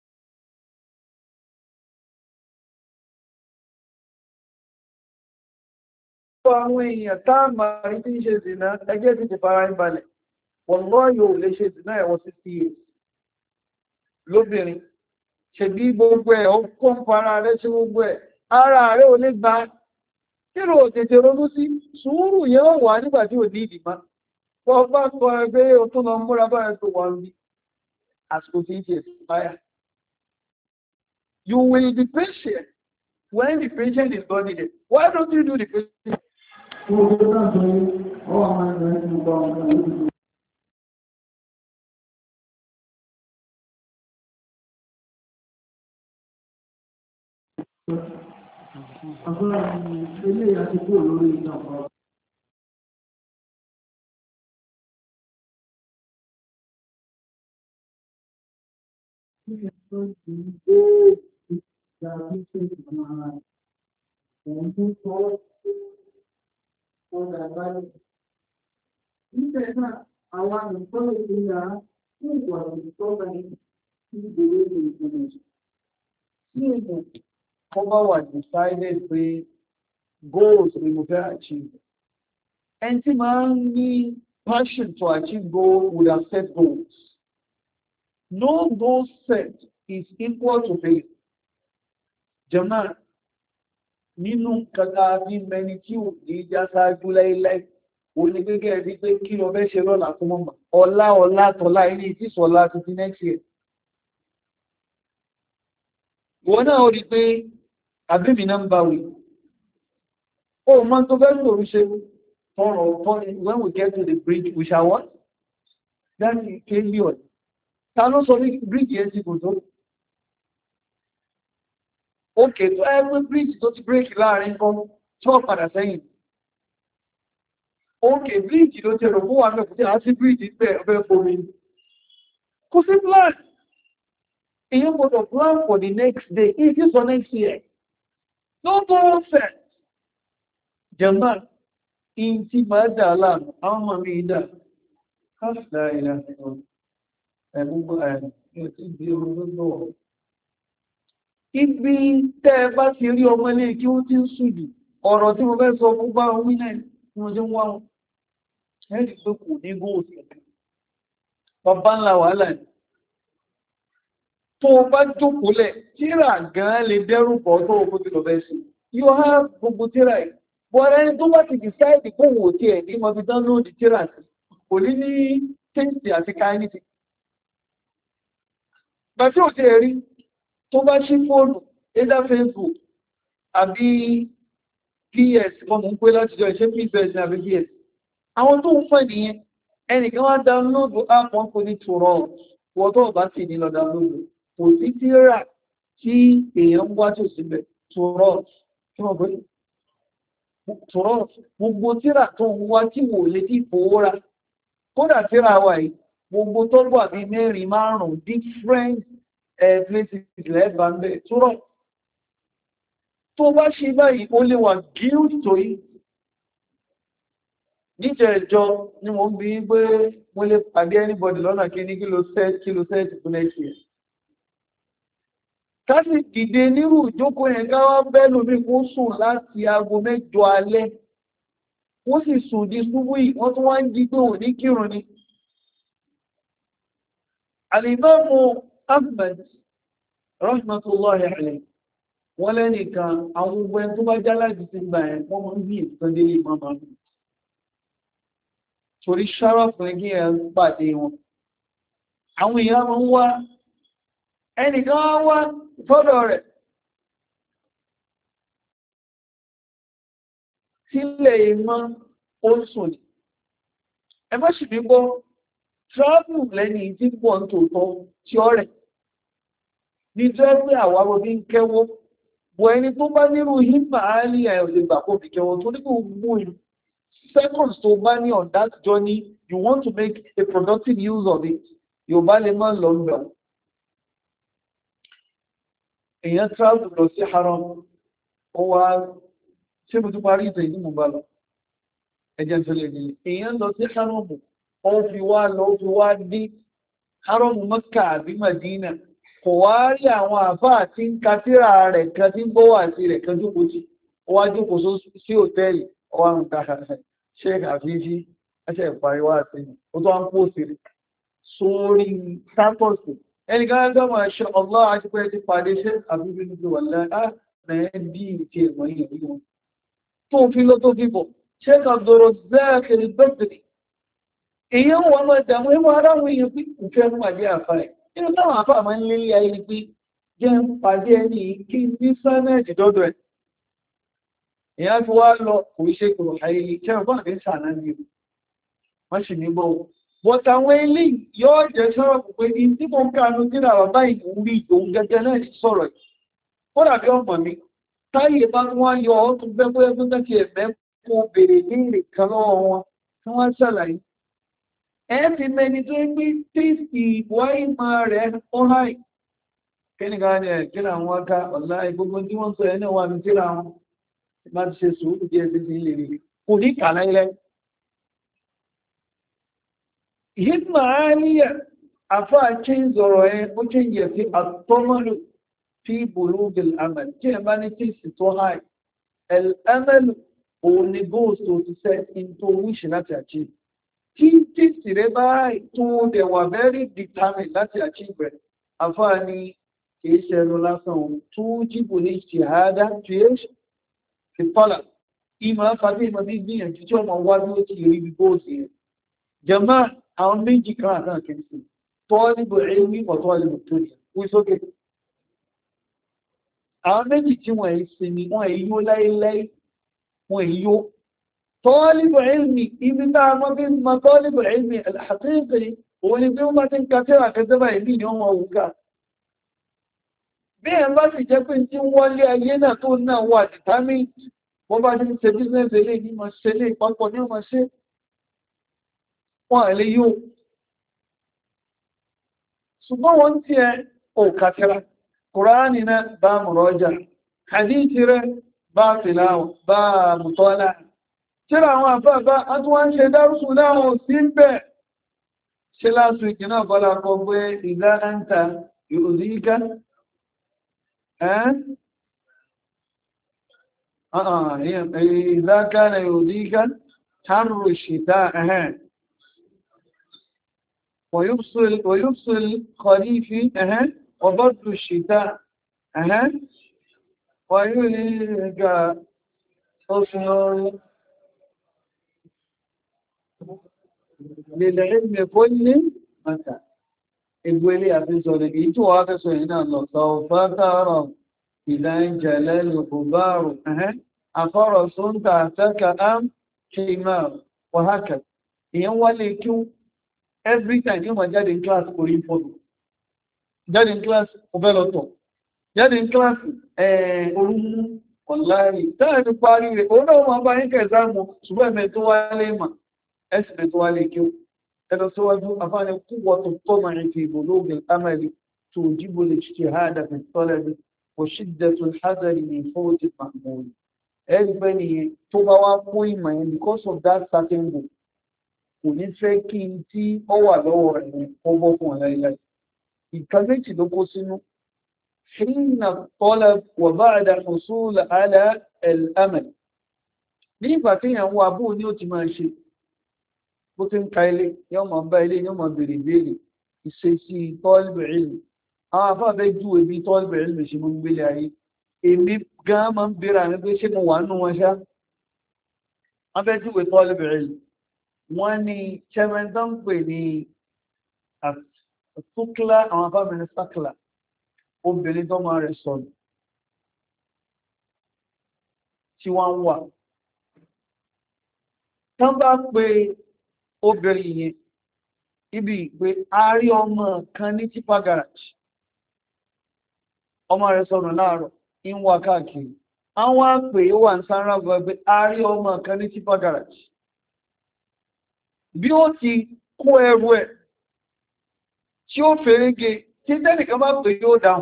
àwọn èèyàn táàmà rí tí ń ṣe zìnà ẹgbẹ́ ti ti fara ń balẹ̀ wallahi yóò lè ṣe zìnà ẹ̀wọ̀n 60 years lóbìnrin ṣe bí gbogbo ẹ̀ ó kó ń fara rẹ̀ ṣe gbogbo ẹ̀ ara rẹ̀ ò lè gba kíro tètè ronú sí sùúrù yẹn ó wà nígbà tí ò ní ìdìmá wọ́n bá sọ ẹgbẹ́ o tó lọ múra báyẹ̀ tó wà ní àsìkò tí ń ṣe expire you will be patient when the patient is not needed why don't you do the patient Agbára ilé àti kúrò lórí ìjọba. Nígbẹ̀ náà, àwọn àmìkọ́lẹ̀ ìgbìyà fún ìwà ìtọ́gbà ní ìgbèrè ìgbìyànjú. Ní ìgbìyànjú, cover was decided pé goals ni mo fẹ́ achieve. Ẹni tí máa ń ní passion to achieve goals would have set goals. No goal set is equal to failure. Jẹ́mà nínú kàkà bí mẹni tí ò ní já sáájú láíláí, ó ní gẹ́gẹ́ ẹbí pé kí lọ fẹ́ ṣe lọ́la fún mọ́mà. Ọlá tọ́lá ilé ìtísọ̀lá títí next year. Wọ́n náà ó rí pé àbímì náà ń bá wí. Ó mọ́ tó fẹ́ lórí ṣe tọrọ when we get to the bridge, we shall what? That is failure. Ta ló sọ ní bridge yẹn ti kò tó? Ókè tó ẹgbẹ́ bridge tó ti break láàrin kan tó padà sẹ́yìn. Ókè bridge ló ti rò fún wa mẹ́kùn àti bridge bẹ́ẹ̀ ọbẹ̀ fomi. Kò sí plan. Èyí gbọ́dọ̀ plan for the next day, if it's for next year. No goal set. Jàmbá, in ti máa dà láàmù, àwọn ọmọ mi dà. Káṣìlá ìlà ẹ̀gbùgbọ́ ẹ̀ ti di orúgbọ́. Ibi tẹ́ bá ti rí ọmọ ilé kí ó ti ń sùdì, ọ̀rọ̀ tí mo fẹ́ sọ fún bá wọn wílẹ̀ tí mo jẹ́ ń wá wọn. Ẹ̀rì pé kò ní góòsì. Bàbá ńlá wàhálà ni. Tó bá jókòólẹ̀, tíra gan lè dẹ́rù pọ̀ tó o kó ti lọ bẹ́ sí. You have gbogbo tíra ẹ̀. Bọ̀rẹ́ tó bá ti decide kó wò tí ẹ̀ ní mọ́ fi download tíra sí. Kò ní ní tẹ́ǹtì àti káyánítì. Bàtí ò tí ẹ̀ rí, tó bá ṣí fóònù, either Facebook, àbí ps kan mú pé láti jọ ìṣẹ́ ps ní àbí ps àwọn tó ń fẹ́ nìyẹn ẹnìkan wá dáńlódù app wọn kò ní tòrọ wọ́n tó bá sì ní lọ dáńlódù kò sí tíra tí èèyàn ń wá tí ò síbẹ̀ tòrọ tí wọ́n gbé tòrọ gbogbo tíra tó ń wá tí wò lè tí fòóra kódà tíra wà yìí gbogbo tó wà bí mẹ́rin márùn-ún different places lẹ́ẹ̀bà ń bẹ̀ tòrọ tó bá ṣe báyìí ó lè wà guilt tó yìí níjẹ̀ ìjọ ni mo ń bí pé mo lè pàdé anybody lọ́nà kí ní kí ló set fún next year káàsì dìde nírú ìjókòó yẹn káwá bẹ́lú bí kó sùn láti aago 8 alẹ́ ó sì sùn di ṣubú yìí wọ́n tún wá ń jí pé ò ní kírun ni Al-Imamu Ahmad rahmatullahi alayhi wọ́n lẹ́nìkan àwọn gbogbo ẹni tó bá jáláàjì ti gbà ẹ̀ wọ́n mọ́ ń bí ìtọ́délé mọ́mọ́ torí ṣáràfù ẹgbẹ́ ẹ̀ ń pàdé wọn àwọn èèyàn máa ń wá ẹnìkan wá fọ́dọ̀ rẹ̀ sílẹ̀ ìmọ̀ oṣù ní ẹmọ́ sì ní gbọ́ travel lẹ́ni tí pọ̀ ń tòótọ́ tí ó rẹ̀ ní jẹ́ pé àwárò bí ń kẹwọ́ bọ̀ ẹni tó bá nírú hípa àálì ẹ̀ lè gbà kó bí kẹwọ́ tó ní kò mú seconds tó bá ní on that journey you want to make a productive use of it yóò bá lè máa lọ bẹ̀rù èèyàn travel lọ sí haram ó wá ṣé mo tún parí ìtẹ̀ ìdí mo bá lọ ẹjẹ́ tó lè ní èèyàn lọ sí haram ó fi wá dí haram Mẹ́kà àbí Madina kò wá rí àwọn àfáà tí ń katírà rẹ̀ kan tí ń gbówà sí rẹ̀ kan jókòó sí ó wá jókòó sí hòtẹ́ẹ̀lì ó wá ń ta sheik àfífí ẹsẹ̀ ìpariwá àti ó tó wá ń pò sí sórí sápọ̀sì ẹnìkan gọ́mọ̀ ẹ̀ṣọ́ ọlọ́ àṣípẹ́ ti pàdé ṣe àbúrú ní wà láàrín bí ìtì ẹ̀mọ̀ ìyẹn rí wọn tó fi ló tó fífọ̀ ṣe kàdọ̀rọ̀ zẹ́ẹ̀kẹ̀rì bẹ́ẹ̀tìrì èyàn wọ́n mọ̀ ìdàmú ẹmọ aráwọ̀ èyàn pí ìfẹ́ mú àdé àfà ẹ̀ nínú táwọn àfà máa ń lélé ayé pé jẹ́ ń pàdé ẹni kí ní sánẹ́ẹ̀dì dọ́dọ̀ ẹ̀ èyàn fi wá lọ kò ṣe kò ayé iṣẹ́ ọgbọ́n àti sànà ní wọ́n sì ní gbọ́ but àwọn ilé yóò jẹ́ sọ́rọ̀ pé ní tí mo ń kánú tí ra bàbá ìwúrí òun gẹ́gẹ́ náà ti sọ̀rọ̀ yìí ó dàbí ọmọ mi táyé bá wọ́n yọ ọ́ tó gbẹ́gbẹ́ ẹgbẹ́ tẹ́kì ẹ̀mẹ́ kó bèèrè ní ìrè kan lọ́wọ́ wọn tí wọ́n ṣàlàyé ẹ fi mẹni tó ń gbé tíìsì ìwà ìmọ̀ rẹ̀ ó háì kẹ́nìkan ni kí làwọn aká ọ̀la gbogbo tí wọ́n sọ ẹ̀ náà wà ní kíra wọn má ti ṣe sùúrù díẹ̀ sí ti ilé rí kò ní kà láìlẹ́ hikma aliya afa change ọ̀rọ̀ ẹ ó change sí àtọ́mọ́lù fi bulugil amal tí ẹ bá ní tíìsì tó háì el-amalu òun ni goals tó ti set into wish láti achieve tí tíìsì rẹ bá tó dẹ̀ wà very determined láti achieve rẹ̀ afa ni kìí ṣe ẹnu lásán tó jíbò ní ṣìhádá tí é fi tọ́lá ìmọ̀ afábí ìmọ̀ bí gbìyànjú tí ọmọ wá ní ó ti rí bí góòsì rẹ̀ jẹmọ́ àwọn méjì kan àtàn kìí tọ́lìbò ẹ̀mí ọ̀tọ́lìbò tó ní wí sókè àwọn méjì tí wọ́n èyí sinmi wọ́n èyí yó láíláí wọ́n èyí yó tọ́lìbò ẹ̀mí ibi náà mọ́ bí mọ́ tọ́lìbò ẹ̀mí àtẹ́kẹ̀ẹ́ òun ni bí wọ́n bá ti ń kàtẹ́rà kẹtẹ́bà ìlú ni wọ́n wùgá bí ẹ̀ bá sì jẹ́ pé tí wọ́n lé ayé náà tó náà wà determined wọ́n bá ti ń ṣe business ilé ní mọ̀ ṣe lé ìpapọ̀ ní ọmọ ṣe wọ́n àlè yóò ṣùgbọ́n wọ́n tí ẹ òkàtẹ́rà Kùránì náà bá mùrọ́jà hadithi rẹ̀ bá tìláwà bá mùtọ́lá tíra àwọn àfáàbá àtúwọ́n ń ṣe dárúsù láwọn sí ń bẹ̀ ṣe lásù ìkìnà bọ́lá kọ pé ìdá ẹ̀ntà yòzíká إذا كان يؤذيك حر الشتاء ويفصل خريف وبرد الشتاء ويهلك حسن للعلم كل متى الولي أفسر إيتو أفسر هنا الله سوف ترى إذا انجلى الغبار àfọ́rọ̀sùn tààtàkà ám kìímà wàhákà èyàn wá lè kí every time yóò máa jáde ní class orí fọ́nù jáde ní class ọbẹ̀lọ́tọ̀ jáde ní class orúmú ọ̀láàrí táàrí parí rẹ̀ òun náà máa bá yín kẹsàmù ṣùgbọ́n ẹ̀mẹ́ tó wá lè mà ẹ̀sìnlẹ̀ tó wá lè kí ẹlọ síwájú afáàní kúwọ́ tó tọ́ máa fi ìbò lóògùn amẹ́lì tó jíbo lè ṣe hádà fi tọ́lẹ̀bí وشدة الحذر من فوت المأمول ẹgbẹ́ni tó bá wá fún ìmọ̀ yẹn because of that certain book kò ní fẹ́ kí n tí ó wà lọ́wọ́ rẹ̀ ó bọ́ fún ọ̀láìláì ìkan méjì ló kó sínú حين الطلب وبعد حصول على الأمل ní ìgbà tí èèyàn wá bóò ní ó ti máa ṣe bó ti ń ka ilé yóò máa bá ilé yóò máa bèèrè ìbéèrè ìṣesí tọ́lbù ìlú àwọn afáfẹ́ jú ebi tọ́lbẹ̀ ìlú ṣe mú gbélé ayé èmi gan ma ń bèèrè àmì pé ṣe mú wà nínú wọn ṣá wọ́n fẹ́ jú tọ́lbẹ̀ ìlú wọ́n ní ṣẹ́mẹ́ntọ́ ń pè ní àtúklá àwọn afáfẹ́ ní sákìlá obìnrin tó máa rẹ̀ sọ̀rọ̀ tí wọ́n wà tán bá pé obìnrin yẹn ibi ìpé a rí ọmọ kan ní tipa garage ọmọ rẹ̀ sọ̀rọ̀ láàárọ̀ ń wá káàkiri àwọn àpè wà ń sára gbogbo a rí ọmọ kan ní tipa garage bí ó ti kó ẹrù ẹ̀ tí ó fèrègé tí tẹ́nìkan bá pè yóò dáhùn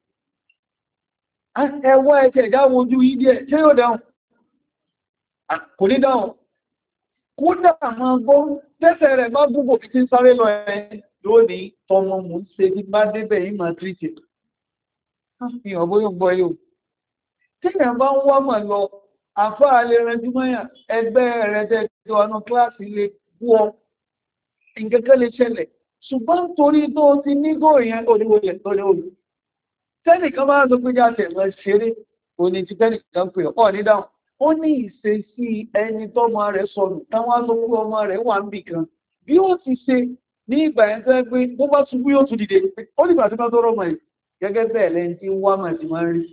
ẹwọ́ ẹ̀kẹ́ ìdáwọn ojú yìí díẹ̀ tí yóò dáhùn kò ní dáhùn kódà máa gbọ́ tẹ́sẹ̀ rẹ̀ bá gbogbo fi tí ń sáré lọ ẹ̀ lónìí tọmọ mú ṣe tí bá débẹ̀ yìí máa tríṣì fi hàn bóyá gbọ́ yóò tí èèyàn bá ń wá mà lọ àfáà lè rẹjú mọ́yà ẹgbẹ́ rẹ̀ tẹ́jọ àánú kíláàsì lè wọ́ ìkẹ́kẹ́ lè ṣẹlẹ̀ ṣùgbọ́n torí tó ti ní góòyìn oníwòyẹ̀ tó lé olù tẹ́nìkan máa lọ pé jáde lọ ṣeré òní ti tẹ́nìkan pè ọ́ ní dáhùn ó ní ìṣesí ẹni tọ́mọ rẹ̀ sọnù táwọn alówó ọmọ rẹ̀ wà ń bì kan bí ó ti ṣe ní ìgbà yẹn tó pé bó bá ṣubú yóò tún dìde ó nígbà tí wọ́n tó rọ́mọ yìí gẹ́gẹ́ bẹ́ẹ̀ lẹ́yìn tí wá mà ti máa ń rí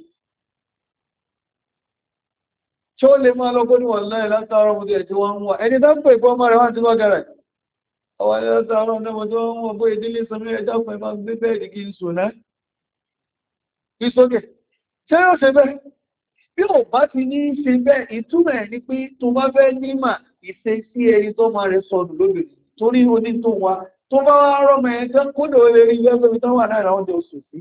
tí ó lè máa lọ́gbọ́n ní wọ̀n lẹ́yìn látàrọ ọmọdé ẹ̀ tí wọ́n ń wà ẹni tó ń pè fún ọmọ rẹ̀ wá ti lọ́gẹ̀rẹ̀ ọwọ́ ni látàrọ ọmọdé tó ń wọ́n bó ìdílé sọmí ẹjá pẹ̀ máa gbé bẹ́ẹ̀dì kí n sùn náà kí sókè ṣé yóò ṣe bẹ́ẹ̀ bí ò bá ti ní ṣe bẹ́ẹ̀ ìtumọ̀ ẹ̀ ni pé tó bá fẹ́ nímà ìṣe sí ẹni tó máa rẹ̀ sọnù lóbìnrin torí oní tó wa tó bá wá rọ́mọ ẹ̀ tán kódò ó lè rí lẹ́gbẹ̀ẹ́ tó wà náà àwọn jọ sùn sí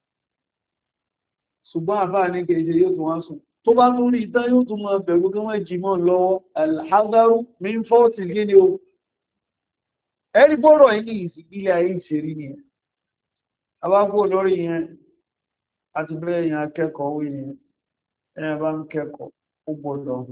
ṣùgbọ́n àbá ní kèèṣe yóò tún wá sùn tó bá tún rí ìtàn yóò tún máa bẹ̀rù kí wọ́n jí mọ́ lọ́wọ́ alhagaru min fọ́ọ̀tì gíní o ẹ̀rí bọ́rọ̀ yìí ìsìnkílẹ̀ ayé ìṣèrí ni àbágbó lórí yẹn àti bẹ́ẹ̀ yẹn akẹ́kọ̀ọ́ wí yẹn ẹ̀yẹn bá ń kẹ́kọ̀ọ́ ó gbọ́dọ̀ hù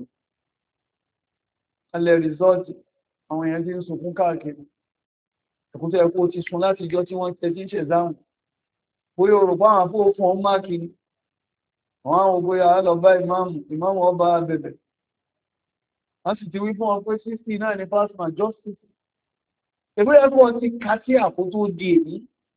alẹ́ rìsọ́ọ̀tì àwọn èèyàn ti ń sunkún káàkiri ẹ̀kútẹ́ ẹ̀kú ti sun láti ìjọ tí wọ́n tẹ́tí ń ṣẹ̀dáhùn bóyá òrùpá àwọn afóòfún ọmọ mákìní àwọn àwọn òbóyá lọ bá ìmáàmù ọba bẹ̀bẹ̀ wọ́n sì ti wí fún wọn pé 60 náà ní pásmà justice ẹgbẹ́ ẹgbẹ́ ti kàtí àkótó di èyí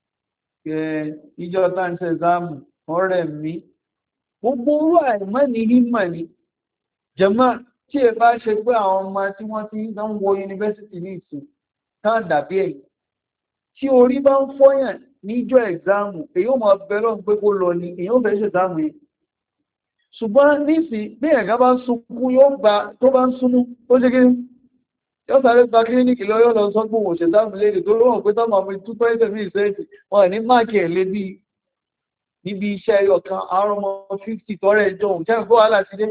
ìjọ táǹṣẹ̀ ẹ̀záàmù ọ̀rẹ́ mi gbogbo orú àìmọ́ ní hímọ̀ ni jẹ́mọ́ tí ẹ bá ṣe pé àwọn ọmọ tí wọ́n ti ń wọ yunifásitì ní ìsìn tán dàbí ẹ̀yìn tí orí bá ń fọ́yàn níjọ́ ẹ̀záàmù èyí ò mọ̀ bẹ̀rọ̀ pé kó lọ ni èyí ò fẹ́ ṣe ẹ̀záàmù yìí ṣùgbọ́n nísìn bí ẹ̀gá bá sunkún yóò gba tó bá ń súnmú ó ṣe kí yóò sáré gba kílíníkì lọ yóò lọ sọ́gbọ̀n òṣèzáàmù léde tó lọ́wọ́ pé tọ́mọ̀ mi túpọ̀ ẹ̀sẹ̀ mi ìṣẹ́ẹ̀tì wọn ní máàkì ẹ̀ lé bí níbi iṣẹ́ ẹyọ kan àárọ̀mọ 50 tọ́rẹ ẹjọ́ òun jẹ́ ìgbó wàhálà ti dé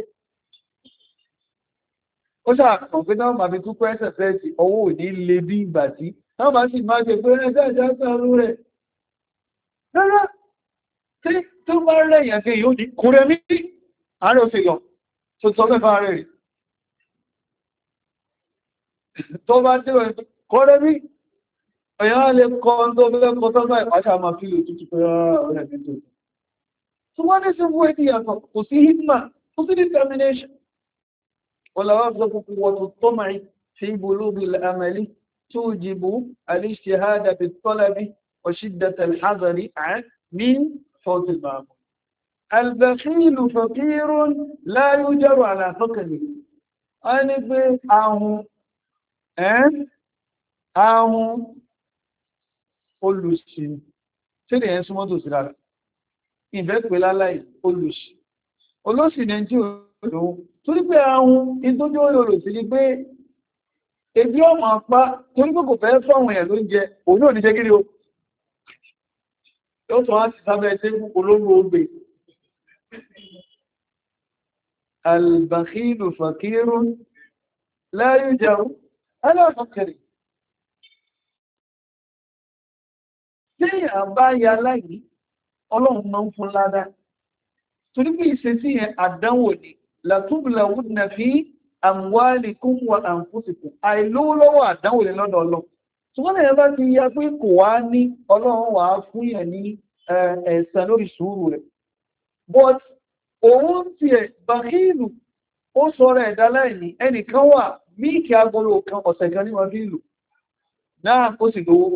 ó ṣàkàn pé táwọn màmí túpọ̀ ẹ̀sẹ̀ fẹ́ẹ̀tì ọwọ́ ò ní le bí ìgbà tí táwọn bá sì máa ṣe pé ẹjọ́ ìjà sáré rẹ̀ rárá tí tó bá rẹ̀ yẹn kí yóò ní kúrẹ́ mí ààrẹ òfin lọ tó tọ́ mẹ́fà rẹ̀ tó bá tí ó kọ́rẹ́ mí ọ̀yán lè kọ́ tó fẹ́ kọ́ tọ́gbà ìpàṣà máa fi lò tútù pé ọ̀rẹ́ mi tó so wọ́n ní sí fún èdè yàtọ̀ kò sí hikma kò sí determination wọ́lọ́wọ́ sọ fún wọ́n tó tọ́màí fi bulughi al-amali tujibu al-ijtihada fi at-talabi wa shiddata al-hadari min fawt al-ma'mul albakhilu faqirun la yujaru ala faqri a ní pé ahun olùsì tí lè yẹn súnmọ́ tó sí lára ìfẹ́ pè láláì olùsì olóṣì ní tí olówó torí pé ahun ìtójú olùsì ni pé ebi ọmọ apá torí pé kò fẹ́ fáwọn èèyàn ló ń jẹ òun náà ní jẹ́ kiri o yóò tún wá sí sábẹ́ ẹsẹ́ olóngbò ogbe albakhilu faqirun la yujaru ala faqri tí èèyàn bá ya láyìí ọlọ́run máa ń fún ládá torí pé ìṣesí yẹn àdánwò ni latubulawunna fi amwalikum wa anfusikum àìlówó lọ́wọ́ àdánwò lè lọ́dọ̀ ọlọ́run ṣùgbọ́n lẹ́yìn bá ti ya pé kò wá ní ọlọ́run wà á fún yẹn ní ẹ̀san lórí sùúrù rẹ̀ but òun ti ẹ̀ bàkílù ó sọ̀rọ̀ ẹ̀dá láìní ẹnìkan wà míìkì agolo kan ọ̀sẹ̀ kan ní wàkílù náà ó sì lówó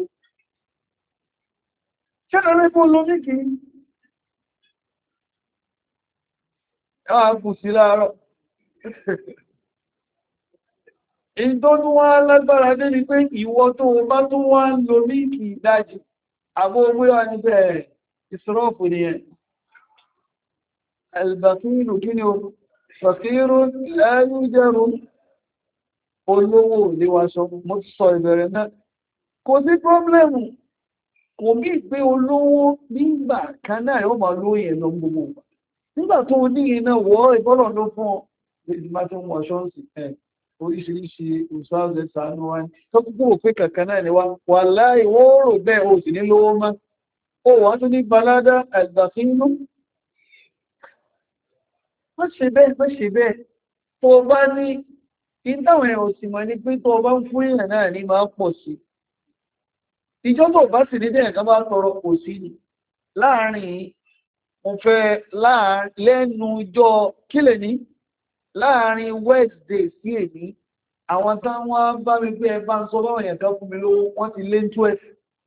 ṣẹ́lẹ̀ fún olómíkì ẹwà kù sí láàárọ̀ èyí tó tún wá lágbára dé ni pé ìwọ tó bá tún wá ń lo míìkì ìdájì àbó owó ní bẹ̀rẹ̀ ìsọ́rọ̀fù ni ẹ̀ albàkírù kí ni o fàkírù láyé jẹ́rù olówó léwàṣọ mo ti sọ ìbẹ̀rẹ̀ náà kò sí pọ́blẹ̀mù kò bí pé olówó nígbà kan náà yóò máa lóyè lọ gbogbo nígbà tó ní iná wọ́ ìbọ́lọ̀ ló fún ọ lèdí máa tó mọ̀ ṣọ́ọ̀sì ẹ̀ oríṣiríṣi òṣàzẹ̀ sàánú wa tó kúkú òpé kankan náà ni wà láì wọ́n rò bẹ́ẹ̀ o sì ní lówó má ó wà tó ní balada àgbàkínú wọ́n ṣe bẹ́ẹ̀ tó bá ní ìtàwọn ẹ̀ òsì mọ̀ ní pé tó bá ń fún èèyàn náà ní máa pọ̀ sí ìjọ tó bá sì ní dẹ́yẹ̀ kan bá tọrọ kò sí ni láàárín mo fẹ́ lẹ́nu ìjọ kílẹ̀ ní láàárín Wednesday sí èní àwọn táwọn bá mi pé ẹbá ń sọ báwọn èèyàn kan fún mi lówó wọ́n ti lé 12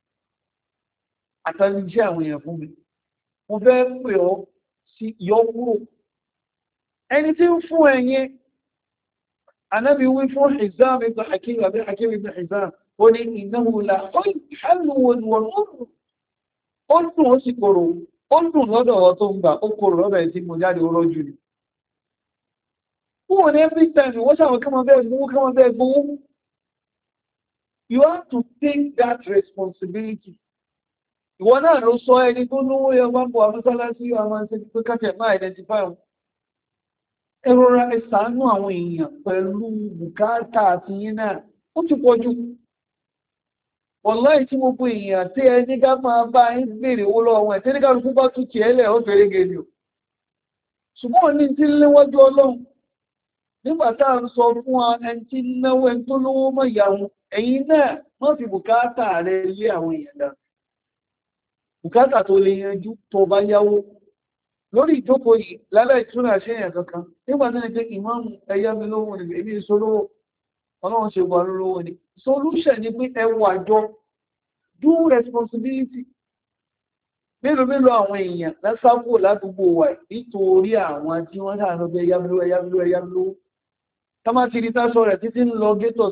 àtàlíṣẹ́ àwọn èèyàn fún mi mo fẹ́ pè ọ́ sí yọkúrò ẹni tí ń fún ẹ̀yẹ anábi wí fún Hizam ibn Hakim àbí Hakim ibn Hizam ó ní innahu la hálùwọ̀n ó dùn ó sì kòrò ó dùn lọ́dọ̀ ọ tó ń gbà ó kòrò lọ́bẹ̀ tí mo jáde ó rọ́jú ni wọ́n ní every time wọ́n ṣàwọn kọ́mọ bẹ́ẹ̀ gbówó you have to take that responsibility ìwọ náà ló sọ ẹni tó lówó yẹ wọ́n bọ̀ àmúsálásí àwọn ṣe pé káṣẹ̀ máa identify wọn ẹ rọra ẹ ṣàánú àwọn èèyàn pẹ̀lú bùkátà àti yín náà ó ti pọ̀ jù wallahi tí gbogbo èèyàn tí ẹni ká máa bá ń bèèrè owó lọ́wọ́ wọn ẹ̀tẹ́ nígbà rúkú bá tún kì ẹ́lẹ̀ ó fẹ́rẹ́ gẹ̀ẹ́lì ṣùgbọ́n ní tí léwájú ọlọ́run nígbà tá à ń sọ fún wa ẹni tí náwó ẹni tó lówó mọ́ ìyàwó ẹ̀yin náà wọ́n fi bùkátà rẹ̀ lé àwọn èèyàn dá bùkátà tó lè yanjú tó bá yáwó lórí ìjókòó yìí lálẹ́ ìtúnà ṣe èèyàn kankan nígbà tí ẹni ìmáàmù ẹ̀yà mi lówó ni èmi ìṣolówó ọlọ́run ṣe wà lówó ni solution ni pé ẹwà jọ do responsibility mélòó àwọn èèyàn lásàpò ládùúgbò wà nítorí àwọn tí wọ́n sáà lọ bẹ ẹyámlówó tọ́má ti rí tásọ rẹ̀ títí ń lọ gétọ̀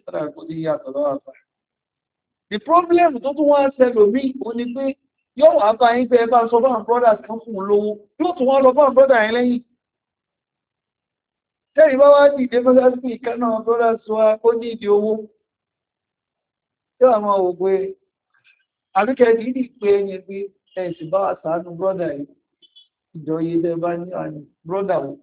the problem tó tún wá ṣẹlòmí ó ní pé yóò wá bá yín pé ẹ bá sọ fáwọn brothers kan fún un lówó yóò tún wá lọ fáwọn brother yẹn lẹ́yìn tẹ́rì bá wá dìde mọ́sásí ìkánà brothers wa ó ní ìdí owó tí wà máa wò pé àbíkẹ́ dìídì pé ẹni pé ẹ̀sì bá wà ṣàánú brother yìí ìjọ yìí tẹ́ bá ní àní brother wo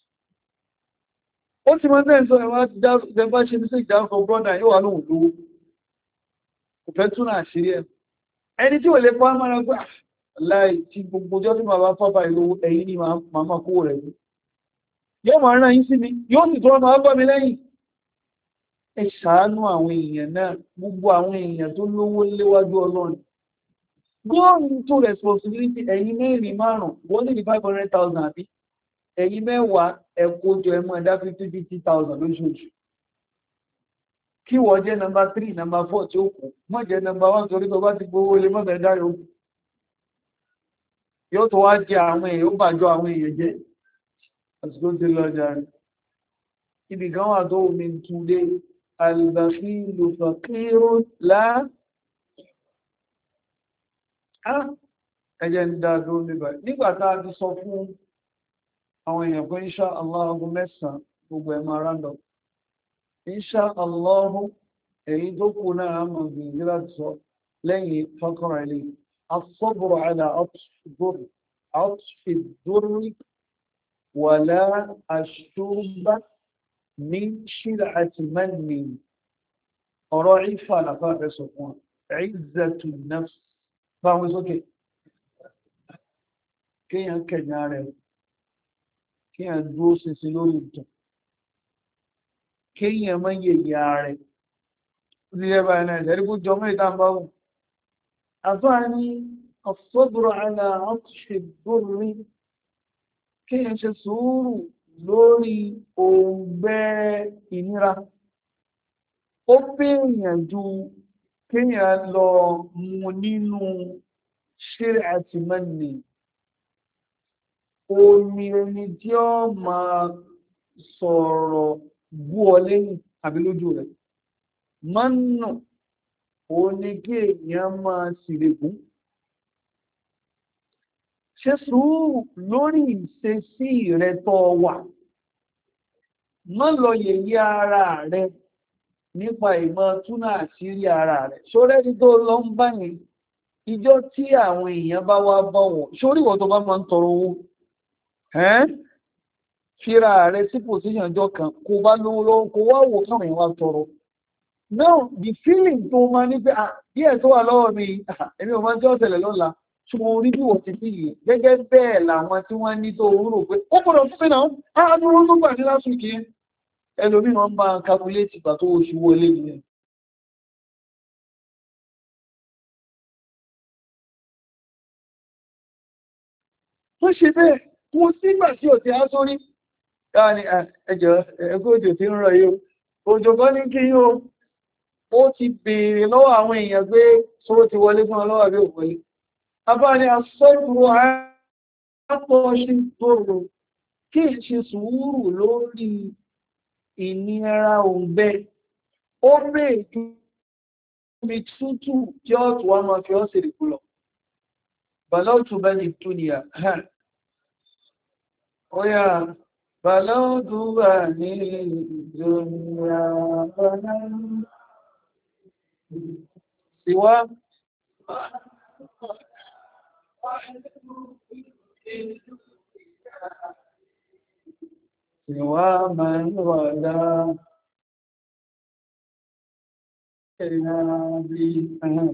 ó ti mọ́ tẹ́ sọ ẹ̀wọ́n ti dá bá ṣe sí ìdáfọ́ brother yóò wà lóhùn lówó kò fẹ́ túnà àṣírí ẹ̀ ẹni tí ò lè pa máa gbà láì tí gbogbo ọjọ́ tí màá bá fábà ìlú ẹ̀yìn ni màá kó rẹ̀ ní yóò máa rán yín sí mi yóò sì tó máa bọ́ mi lẹ́yìn ẹ ṣàánú àwọn èèyàn náà gbogbo àwọn èèyàn tó lówó léwájú ọlọ́run go into responsibility ẹ̀yin mẹ́rin márùn-ún wọ́n lè ní 500,000 àbí ẹ̀yin mẹ́wàá ẹ̀kọ́jọ ẹmọ ẹ̀dá 50,000 lóṣooṣù kí wọ́n jẹ́ number 3 number 4 tí ó kù mọ́ jẹ́ number 1 torí tó bá ti gbówó lé mọ́bẹ̀ dáre ó yóò tó wá jẹ àwọn èèyàn ó bàjọ àwọn èèyàn jẹ́ àsìkò tí lọ jàre ibi kan wà tó omi túnlé albakhilu faqirun la ẹjẹ́ ń dá dúró nígbà tá a ti sọ fún àwọn èèyàn pé insha Allah ọgbọ̀n mẹ́sàn-án gbogbo ẹ̀ máa rándọ̀ insha Allah èyí tó kù náà mọ̀ gbìyànjú láti sọ lẹ́yìn fọ́kànrà ilé الصبر على عطف الضر ولا الشرب من شرعة من رعيف لفاق سبحان عزة النفس فهو سوكي كي ينكجاره كي يندوس سلوري كي يمن يجاره ليبانا ذلك الجمع تنبغو أفاني الصبر على عطش الضر كي يشسور لوري أوبي إنرا أوبي ينجو كي يلو منينو شرعة مني omi ẹni tí ó máa sọ̀rọ̀ bú ọ lẹ́yìn àbí lójú rẹ̀ mọ́nà ó ní kí èèyàn máa sìrègún ṣe sùúrù lórí ìṣesí rẹ̀ tó wà má lọ yẹ̀yẹ́ ara rẹ̀ nípa ìmọ̀ túnà àṣírí ara rẹ̀ ṣórẹ́ni tó lọ ń báyìí ìjọ tí àwọn èèyàn bá wá bọ̀wọ̀ ṣórí ìwọ tó bá máa ń tọrọ owó fíra rẹ̀ sí pòsíṣàn jọ kan kò bá lówó lọ́wọ́ kò wá wò káwọn èèyàn wá tọrọ now the feeling tó máa ní pé díẹ̀ tó wà lọ́wọ́ mi èmi ò máa jẹ́ ọ̀tẹ̀lẹ̀ lọ́la ṣùgbọ́n orí bí wọ́n ti fi yìí gẹ́gẹ́ bẹ́ẹ̀ làwọn tí wọ́n ní tó rò pé ó gbọ́dọ̀ fún mi náà àádúró tó gbà ní lásìkò ẹlòmí wọn bá calculate ìgbà tó oṣù wọlé nìyẹn wọ́n ṣe bẹ́ẹ̀ wọ́n sígbà tí ò ti á sórí káàní ẹjọ́ ẹgbẹ́ òjò tí ń rọ̀ yóò òjò kan ní kí yóò ó ti béèrè lọ́wọ́ àwọn èèyàn pé sóró ti wọlé fún ọlọ́wọ́ àbí òwọlé abá ní asọ́gbùrù àpọ̀ ṣe gbòòrò kí n ṣe sùúrù lórí ìnira òǹgbẹ ó bèèrè omi tútù tí ó tù wá máa fi ọ́ sí ìrìkú lọ bàlọ́tù bá ní túnìyà ó yá bàlọ́tù bá ní ìjọmìyà síwá síwá máa ń wọ̀dá ẹ̀rìnà bí ẹ̀hàn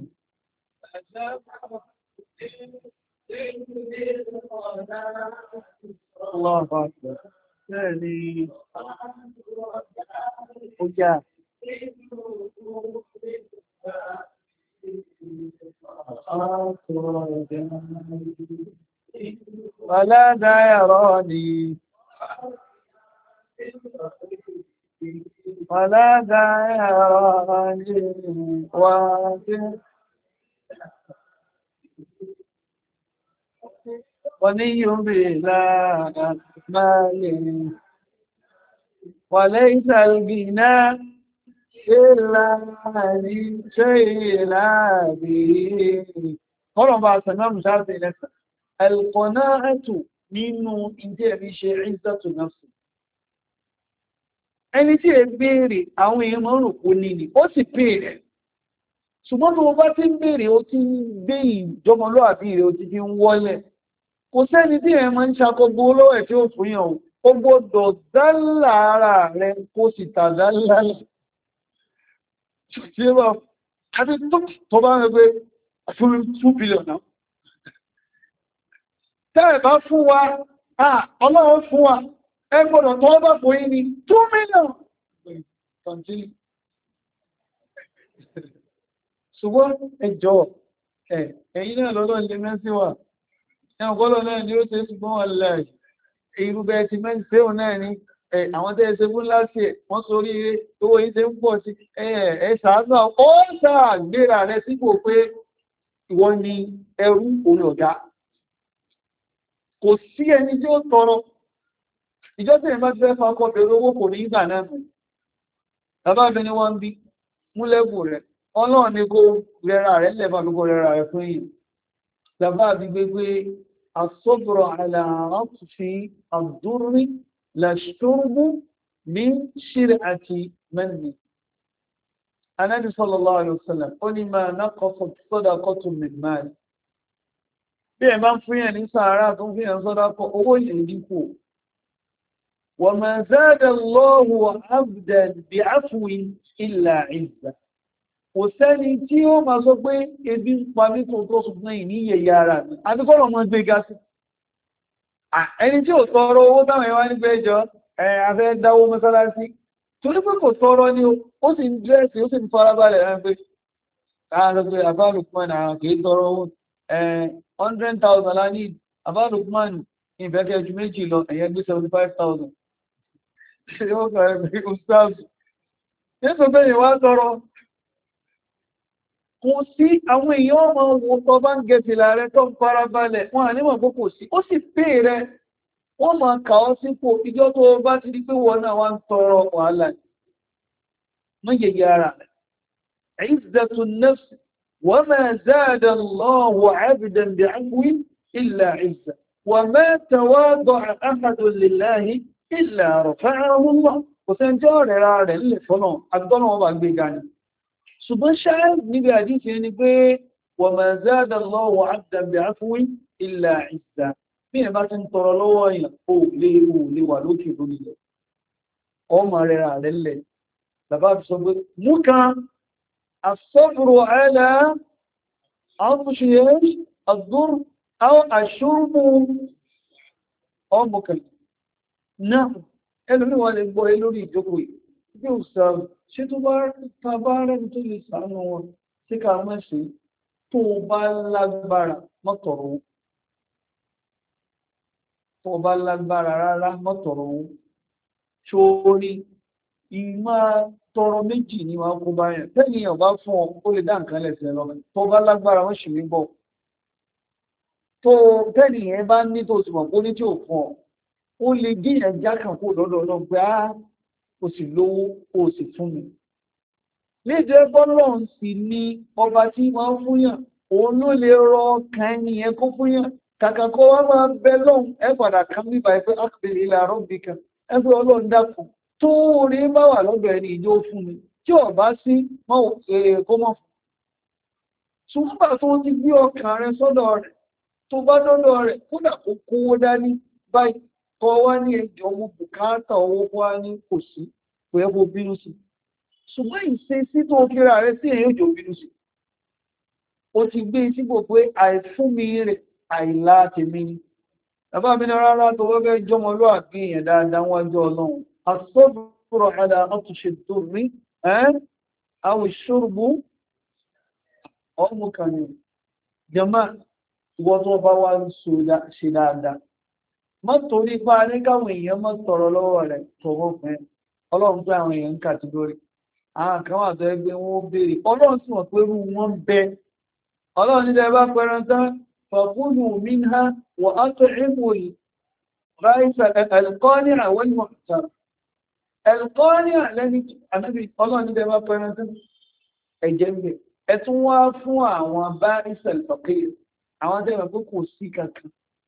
Allah Akbar. Bẹ́ẹ̀ni, ó já. Wàlá dáyàrọ́ ni. Wàlá dáyàrọ́ ni wà tí. ولي بلا مال وليس الغنى إلا عن شيء لا به قرن بعض سنة مشاهدة لك القناعة nínú ìdí ẹ̀rí ṣe ìzàtù náfsì ẹni tí ẹ béèrè àwọn èèyàn mọ́ rò kó nílì ó sì béèrè ṣùgbọ́n tó bá ti ń béèrè ó ti ń gbé ìjọmọlúwàbí rẹ̀ ó ti fi ń wọ́lẹ̀ kò sẹ́ni tí ẹ máa ń ṣàkọgbó olówó ẹ̀ tí ó fún yàn ó gbọ́dọ̀ dálà ara rẹ̀ kó sì tàdálà ṣe bá àti tó bá rẹ̀ pé fún 2 billion náà tẹ́ẹ̀ bá fún wa ọlọ́run fún wa ẹ gbọ́dọ̀ tó bá fún yí ni 2 million ṣùgbọ́n ẹjọ́ ẹ̀yìn náà lọ́lọ́ ilé mẹ́sí wà ẹ̀kọ́lọ̀ náà ni ó tẹ́ ṣùgbọ́n wà láì irúgbẹ́ ti mẹ́sí tẹ́ náà ni àwọn tẹ́ ṣe fún láti ẹ̀ wọ́n sórí owó yí tẹ́ ń pọ̀ sí ẹ̀ṣàánà ó ṣàgbéra rẹ̀ sípò pé ìwọ ni ẹrú orí ọ̀gá kò sí ẹni tí ó tọrọ ìjọ tí ìbá fẹ́ fa ọkọ̀ bẹ̀rẹ̀ owó kò ní ìgbà náà bàbá mi ni wọ́n ń bí múlẹ́bù rẹ̀ ọlọ́run ní kó rẹra rẹ̀ lẹ́fà lókò rẹra rẹ̀ fún yìí bàbá mi gbégbé asọ́bùrọ̀ àlàáfíì àdúrí lẹ́ṣọ́rùbù ní ṣírí àti mẹ́rin anábi sallallahu alaihi wasallam ó ní máa nákọ̀ọ́sọ̀ sadaqatun min mal bí ẹ̀ máa ń fún yẹn ní sàárà tó ń fi yẹn sọ́dákọ̀ owó yẹn dínkù وما زاد الله عبدا بعفو إلا عزة òsẹ́ni tí ó máa sọ pé ebi ń pa ní tó ṣùgbọ́n ìní yẹ̀yà ara mi àbíkọ́rọ̀ mọ́ gbé ga sí ẹni tí ò tọrọ owó táwọn ẹwà ní pẹ́jọ afẹ́ dáwó mọ́sálásí torí pé kò tọrọ ní ó sì ń dírẹ́sì ó sì ń farabalẹ̀ rẹ̀ pé ààrẹ àbálùkman àwọn kìí tọrọ owó 100,000 lá ní àbálùkman ìfẹ́kẹ́ ju méjì lọ ẹ̀yẹ́ gbé 75,000 ṣe ó sọ ẹgbẹ́ ìsáàsù nítorí pé ìwá tọrọ kò sí àwọn èèyàn ọmọ owó tó bá ń gẹ̀ẹ́sìlà rẹ tó ń farabalẹ̀ wọn àníwọ̀n kó kò sí ó sì pé rẹ wọ́n máa kà ọ́ sípò ìjọ tó bá ti di pé wọ́n náà wá ń tọrọ wàhálà mọ́yẹ̀yẹ ara rẹ̀ izzatun nafs wa ma zada Allahu 'abdan bi'afwin illa 'izza wa ma tawada'a ahadun lillahi illa rafa'ahu Allah kò sẹ́njọ́ rẹ̀ ra rẹ̀ lè fọ́nà agbọ́nà wọn bá gbé ga ni ṣùgbọ́n ṣáà níbi àdíṣe ni pé wa ma zada Allahu 'abdan bi'afwin illa 'izza bí ẹ bá ti ń tọrọ lọ́wọ́ èèyàn ó lè wà lókè lórí ilẹ̀ ọmọ rẹ̀ rà rẹ̀ lẹ̀ bàbá fi sọ pé mú kan as-sabru 'ala anfusihi ad-durr aw ash-shurbu ọmọ kan náà ẹlòmí wọn lè gbọ́ ẹ lórí ìjókòó yìí bí ó sọ ṣé tó bá tàbá rẹ̀ tó lè sàánú wọn sí ká mẹ́sì tó bá lágbára mọ́tọ̀rọ̀ tó bá lágbára rárá mọ́tọ̀rọ̀ owó ṣórí ìmá tọrọ méjì ní wọn kó bá yẹn tẹ́nìyàn bá fún ọ ó lè dá nǹkan lẹ́sẹ̀ lọ tó bá lágbára wọ́n sì ní bọ̀ tó tẹ́nìyàn bá ní tó sì mọ̀ pé ní tí ò fún ọ ó lè dí ẹja kan kó lọ́dọ̀ náà pé á o sì lówó o sì fún mi léde bọ́lọ́n sì ní ọba tí wọ́n fún yàn òun ló lè rọ kan ẹnìyẹn kó fún yàn kàkà kó wá máa bẹ lọ́hùn ẹ padà kan nípa ẹgbẹ́ akpèrè ilẹ̀ àrọ́bì kan ẹgbẹ́ ọlọ́run dákun tó rí bá wà lọ́dọ̀ ẹni ìjọ fún mi tí ò bá sí kó mọ̀ fún. ṣùgbọ́n tó ti gbé ọkàn rẹ sọ́dọ̀ rẹ̀ tó bá dọ́dọ̀ rẹ̀ kódà kó kówó dání báyìí kọ́ wá ní ẹjọ́ owó bùkátà owó wá ní kò sí kò yẹ kó bínú sí. ṣùgbọ́n ìṣe sí tó kíra rẹ sí èyí òjò bínú sí. ó ti gbé sípò pé àìfún mi rẹ̀ àìlá tèmi ni bàbá mi ní rárá tó wọ́gẹ́ jọmọ ló àgbé èèyàn dáadáa wọ́n jọ ọlọ́run asọ́bùrọ̀ àdá ọtúnṣe tó rí àwọn ìṣòrùbù ọmọ kan ní jẹmọ́ ìwọ́n tó bá wá ń ṣe dáadáa má torí pa ní káwọn èèyàn má tọrọ lọ́wọ́ rẹ̀ tọwọ́ fún ọlọ́run pé àwọn èèyàn ń kàtígórì àwọn kan wà tó ẹgbẹ́ wọn ó béèrè ọlọ́run sì wọ́n pé irú wọn bẹ ọlọ́run nílẹ̀ bá pẹran tán فكلوا منها وأطعموا البائس القانع والمعتر القانع لẹ́ni ànábì ọlọ́run níbẹ̀ bá pẹran tán ẹ̀jẹ̀ ń bẹ̀ ẹ tún wá fún àwọn báìs al-faqir àwọn tẹ́lẹ̀ pé kò sí kankan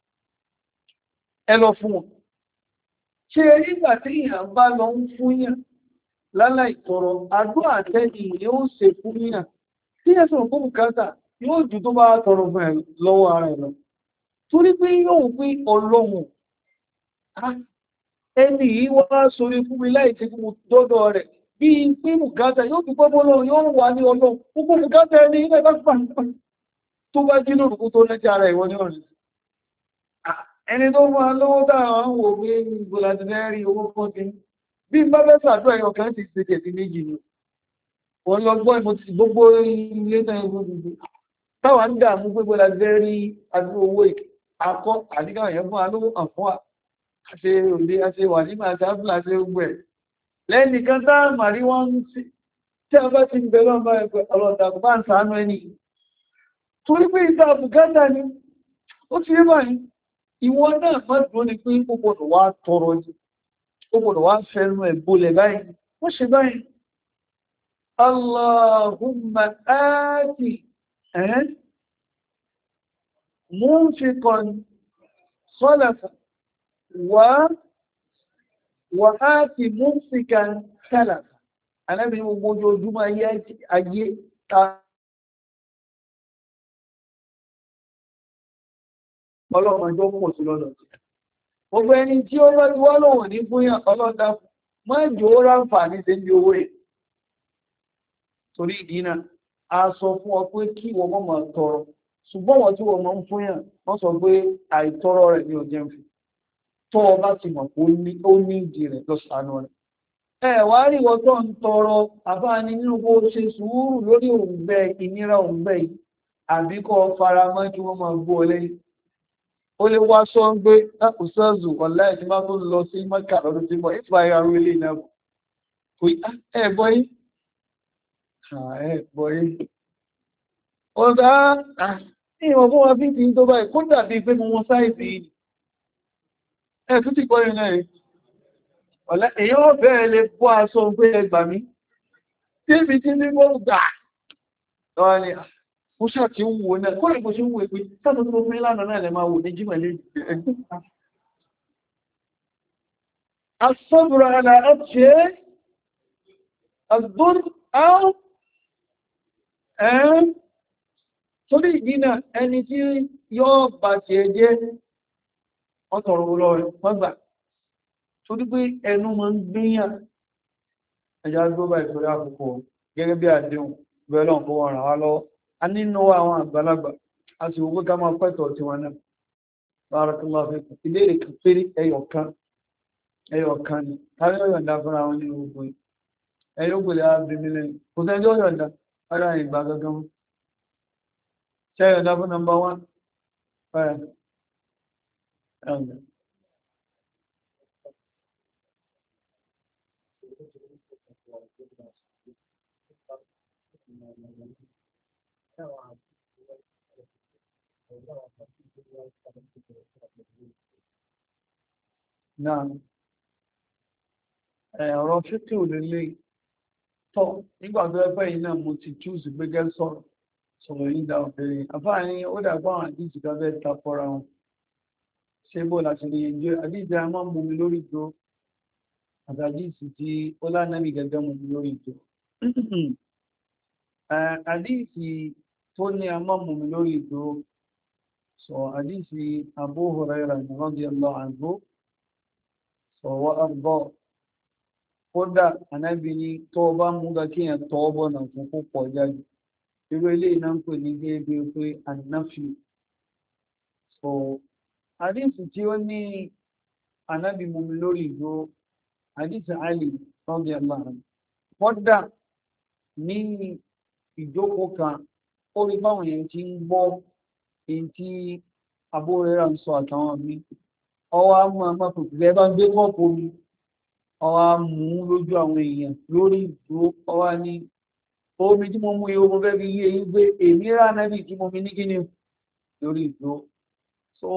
ẹ lọ fún wọn ṣe nígbà tí èèyàn bá lọ ń fún yàn láláì tọrọ àdúrà tẹ́lẹ̀ yóò ṣe fún yàn tí ẹ sọ̀rọ̀ fún bùkátà yóò jù tó bá tọrọ fún ẹ lọ́wọ́ ara ẹ̀ lọ torí pé yóò pín ọlọ́run ẹni yìí wá sórí fún mi láì tí mo dọ́dọ̀ rẹ̀ bí i pín bùkátà yóò fi pẹ́ bọ́lọ́ yóò wà ní ọlọ́run púpọ̀ bùkátà ẹni ilẹ̀ bá pàá tó bá jí lórúkú tó lẹ́jà ara ìwọ ní ọ̀rẹ́ ẹni tó máa lówó dáa ń wò pé gbọ́lájúmẹ́rí owó kan ti bí bá bẹ́ sàdúrà ẹ̀yọ̀ kan ti ṣe kẹ̀sí méjì ni wọ́n lọ gbọ́ ìmọ̀ ti gbogbo ilé náà gbogbo táwà ń dààmú gbogbo lájúmẹ́rí adúrú owó akọ́ àdíkàwọ̀ yẹn fún alówó àfún àṣẹ òde àṣẹ wà ní máa sáfún àṣẹ gbogbo ẹ̀ lẹ́nìkan táà màrí wọ́n tí a bá ti ń bẹ̀rẹ̀ ọmọ ẹgbẹ̀ ọlọ́dàkùn bá ń ṣàánú ẹni torí pé ìta bùkátà ni ó ti rí báyìí ìwọ náà má dúró ní pé ó gbọ́dọ̀ wá tọrọ jù ó gbọ́dọ̀ wá fẹ́nu ẹ̀ bolẹ̀ báyìí wọ́n ṣe báyìí Allahumma áàtì munfiqan khalafa wà áàtì mumsikan talafa alábìnrin gbogbo ojoojúmọ́ ayé ta ọlọ́mọjọ́ pọ̀ sí lọ́dọ̀ gbogbo ẹni tí ó bá ti wá lòun ní fún yàn ọlọ́dá má jò ó ráǹfààní sí ibi owó ẹ̀ torí ìdínà a sọ fún ọ pé kí wọ́n mọ́ máa tọrọ ṣùgbọ́n wọ́n tí wọ́n mọ́ ń fún yàn wọ́n sọ pé àìtọrọ rẹ̀ ní ọjọ́ ń fi tó o bá ti mọ̀ pé ó ní ìdí rẹ̀ lọ́sàánú rẹ̀ wá rí wọ́n tó ń tọrọ àbáni nínú bó ṣe sùúrù lórí òǹgbẹ ìnira òǹgbẹ yìí àbíkọ́ fara mọ́ kí wọ́n máa gbó ọ lẹ́yìn ó lè wá sọ ń gbé lápùsọ́ọ̀zù ọ̀lá ìdí máa tó lọ sí mọ́kà lọ́dún tí mọ̀ ìfà ìyàrú ilé náà kò ẹ̀bọ̀ yìí ẹ̀bọ̀ yìí ọ̀gá ìwọ̀n fún wọn fi ti tó báyìí kó dàbí pé mo wọn sáìsì ẹ̀ tó ti kọ́ yìí náà ọ̀lá èyàn ọ̀fẹ́ lè bọ́ aṣọ ń pé ẹgbà mí tí èmi tí ní mọ́ gbà lọ́wọ́ ni mo ṣáà ti ń wo náà kọ́ ìbò ṣe ń wo ìpé sáàtọ̀ tó fún ìlànà náà lẹ máa wò ní jímọ̀lé asọ́bùrọ̀ àlà ọ́pṣẹ́ àgbọ́n áwọn torí ìdínà ẹni tí yóò bá ti ẹjẹ́ ọ̀tọ̀rọ̀ olórin wọ́gbà torí pé ẹnu ma ń gbíyàn ẹjá gbọ́bà ìfẹ́lẹ́ àkókò gẹ́gẹ́ bí àdéhùn bẹ́ẹ̀lọ́n kó wọ́n ràn wá lọ́wọ́ a nínú àwọn àgbàlagbà a sì wọ́pẹ́ ká máa pẹ́tọ̀ tí wọ́n náà barakallahu fikum ìbéèrè kan péré ẹyọ̀kan ni tàbí ọ̀yọ̀ǹda fúnra wọn ní gbogbo ẹyọ̀gbẹ̀lẹ̀ abìmílẹ̀ kò sẹ́jọ́ ọ̀yọ̀ǹda ara ìgbà gangan mú ṣe ọ̀yọ̀ǹda fún nọmbà 1 Náà, ọ̀rọ̀ fíkì ò lè lè tọ́ nígbàtí ẹgbẹ́ yìí náà mo ti chúùsì pé gẹ́ sọ̀rọ̀ yìí dá ọ̀bẹ̀rẹ̀. Àfáà ní ó dàgbà àwọn àdíjì kan fẹ́ ta fọ́ra wọn. Ṣé bó láti lè yẹnjú àdíjì a máa mú mi lórí ìjọ àtàdíjì tí ó lánàmì gẹ́gẹ́ mú mi lórí ìjọ. Àdíjì tó ní a máa mú mi lórí ìjọ sọ àdíjì Abu Hurairah radiyallahu anhu sọ̀wọ́ àgbọ́ kódà ànábì ní tó bá mú ga kí èèyàn tọ́ bọ̀nà fún púpọ̀ jáde irú ilé iná ń pè ní gẹ́gẹ́ pé ànáfì so àdísì tí ó ní ànábì mú mi lórí ìjó àdísì Ali radiyallahu anhu kódà ní ìjókòó kan ó rí báwọn èèyàn ti ń gbọ́ èyí tí Abu Hurairah ń sọ àtàwọn mi ọwá mú àmà pẹ̀lú bá ń gbé kọ́pù omi ọwá mú lójú àwọn èèyàn lórí ìdúró ọwá ní omi tí mo mú ihò mo fẹ́ fi yé yí gbé èmi rà náàbì tí mo fi ní kíni lórí ìdúró so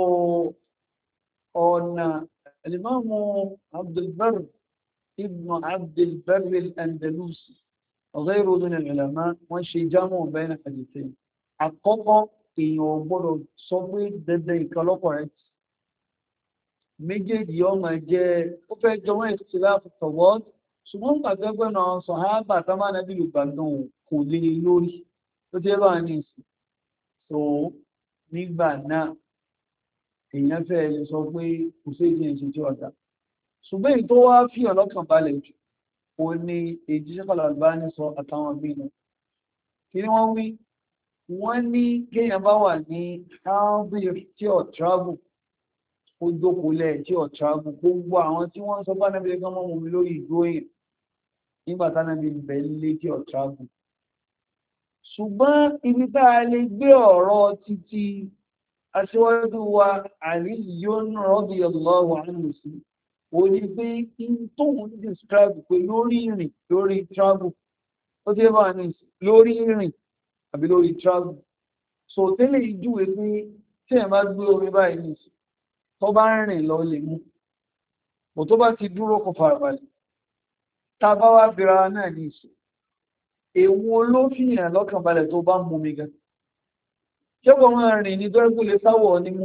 ọ̀nà Al-Imam Abdul Barr ibn Abdul Barr al-Andalusi ghayru min al-ulama wọ́n ṣe jámọ̀ bayna hadithayn àkọ́kọ́ èèyàn gbọ́dọ̀ sọ pé dandan ìkọlọ́pọ̀ rẹ̀ méjèèjì ọmọ jẹ́ ó fẹ́ jọmọ́ ìsìláàfù tọ̀wọ́ ṣùgbọ́n gbàgbẹ́gbẹ́ náà sọ̀hábà támánà bí ìgbàgbọ́n kò lè lórí tó jẹ́ bá ní ìsìn so nígbà náà èèyàn fẹ́ lè sọ pé kò sí ìdí ìṣẹ́ tí ọ̀dà ṣùgbọ́n èyí tó wá fi ọlọ́kàn balẹ̀ jù ó ní èjì sẹ́kọ̀lá bá ní sọ àtàwọn míì náà kí ni wọ́n wí wọ́n ní kéèyàn bá wà ní albir tí ọ̀ travel ó jókòólẹ̀ tí ọ̀ travel gbogbo àwọn tí wọ́n sọ bá nábi ẹgbẹ́ mọ́ mi lórí ìdúró èèyàn nígbà tánábi bẹ̀ lé tí ọ̀ travel ṣùgbọ́n ibi tá a lè gbé ọ̀rọ̀ títí aṣíwájú wa Aliyyun radiyallahu anhu sí ó ní pé in tóun describe pé lórí ìrìn lórí travel ó tí bá ní lórí ìrìn àbí lórí travel so tẹ́lẹ̀ ìjúwe pé tí ẹ̀ bá gbé omi báyìí ní tó bá rìn lọ lè mú kò tó bá ti dúró kò farabalẹ̀ tá a bá wá bira náà ní ìsìn èwo ló fìyàn lọ́kàn balẹ̀ tó bá mú mi gan ṣé kò máa rìn ní dọ́rẹ́kù lè sáwọ̀ ní mú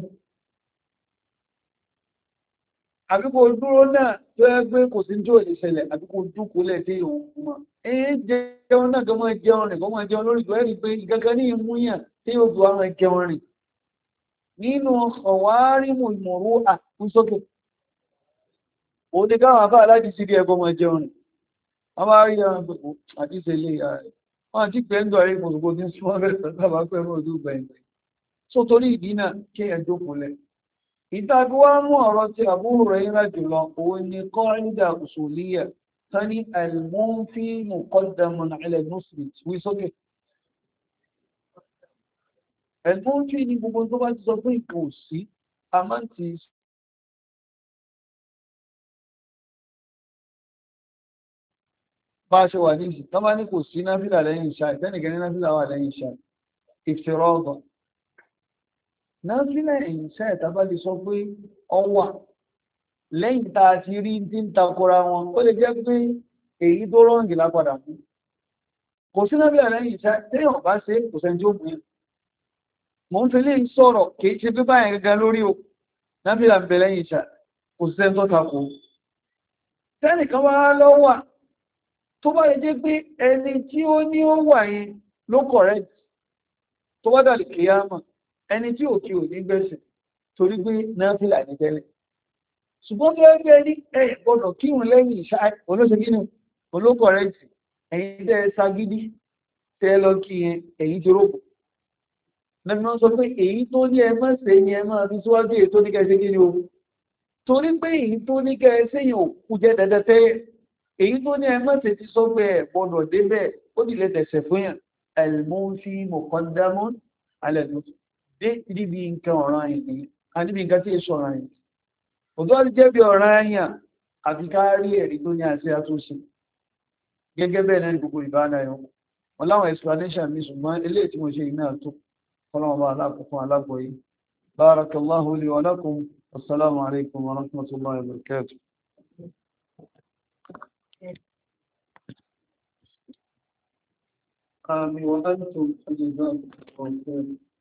àbí kò dúró náà tó yẹ pé kò sí jó lè ṣẹlẹ̀ àbí kò dúkú lẹ̀ tí òun mọ̀ jẹun náà kọ́ máa jẹun rìn kọ́ máa jẹun lórí ìgbà rí pé ìgangan ní ìmúyàn tí yóò bu àwọn jẹun rìn nínú ọ̀wárímù ìmọ̀rú àkúsókè òun ni káwọn afá aláàdì sí rí ẹgbọ́ máa jẹun rìn wọ́n máa rí àwọn gbogbo àti ìṣẹ̀lẹ̀ ààrẹ wọ́n àti pẹ́ńdọ̀ rí gbogbo ní súnmọ́ bẹ̀rẹ̀ sábà pẹ̀lú ọdún gbẹ̀yìn so torí ìdí náà kí ẹ jókòó lẹ̀ ìtàbí wá mú ọ̀rọ̀ tí àbúrò rẹ̀ yíra jùlọ òun ni kọ́rídà usuliyya tani al-munfi muqaddamun ala al-musbit wí sókè al-munfi ni gbogbo tó bá ti sọ pé ìkà ò sí a máa ń ti bá ṣe wà ní ìsìn tó bá ní kò sí náfìlà lẹ́yìn ìṣà ìtẹ́nìkẹ́ ní náfìlà wà lẹ́yìn ìṣà ìfìrọ́gọ̀ náfílẹ̀ ìṣẹ́ ìtàbá lè sọ pé ọwà lẹ́yìn tá a ti rí tí ń takora wọn ó lè jẹ́ pé èyí tó rọ́ǹgì lápadà fún kò sí náfílẹ̀ lẹ́yìn ìṣẹ́ téèyàn bá ṣe kò sẹ́ni tí ó mú yẹn mò ń fi lè sọ̀rọ̀ kìí ṣe pípa yẹn gẹ́gẹ́ lórí o náfílẹ̀ ń bẹ lẹ́yìn ìṣẹ́ kò sí sẹ́ni tó takò tẹ́nìkan wá lọ́wà tó bá lè jẹ́ pé ẹni tí ó ní ó wà yẹn ló correct tó bá dàlì kìyàmà ẹni tí ò kí ò ní gbẹ̀sẹ̀ torí pé náfìlà ní tẹ́lẹ̀ ṣùgbọ́n tó ẹgbẹ́ ní ẹ̀ gbọ́dọ̀ kírun lẹ́yìn ìṣá olóṣèkínú olókọ̀rẹ́tì ẹ̀yin tẹ́ ẹ sagídí tẹ́ ẹ lọ kí yẹn ẹ̀yin ti rògbò lẹ́nu náà sọ pé èyí tó ní ẹ má ṣe ni ẹ máa fi síwájú èyí tó ní kẹsẹ́ kí ni o torí pé èyí tó ní kẹsẹ́ yẹn ò kú jẹ́ dandan tẹ́yẹ èyí tó ní ẹ má ṣe ti sọ pé ẹ gbọ́dọ̀ débẹ̀ ó sì lè tẹ̀sẹ̀ fún yàn al-munfi muqaddamun ala al-musbit dé níbi nǹkan ọ̀ràn ìní àníbi nǹkan tí èso ọ̀ràn ìní òtọ́ ti jẹ́ bí ọ̀ràn àyàn àti kárí ẹ̀rí tó ní àti àtúnṣe gẹ́gẹ́ bẹ́ẹ̀ náà ní gbogbo ìbáná ẹ̀hún wọn láwọn explanation mi ṣùgbọ́n eléyìí tí mo ṣe iná tó kọ́lọ́wọ́n bá alákòókò alágbòye barakallahu li wa lakum wassalamu alaikum wa rahmatullahi wa barakatuh آمين وأنتم جزاكم الله خيرا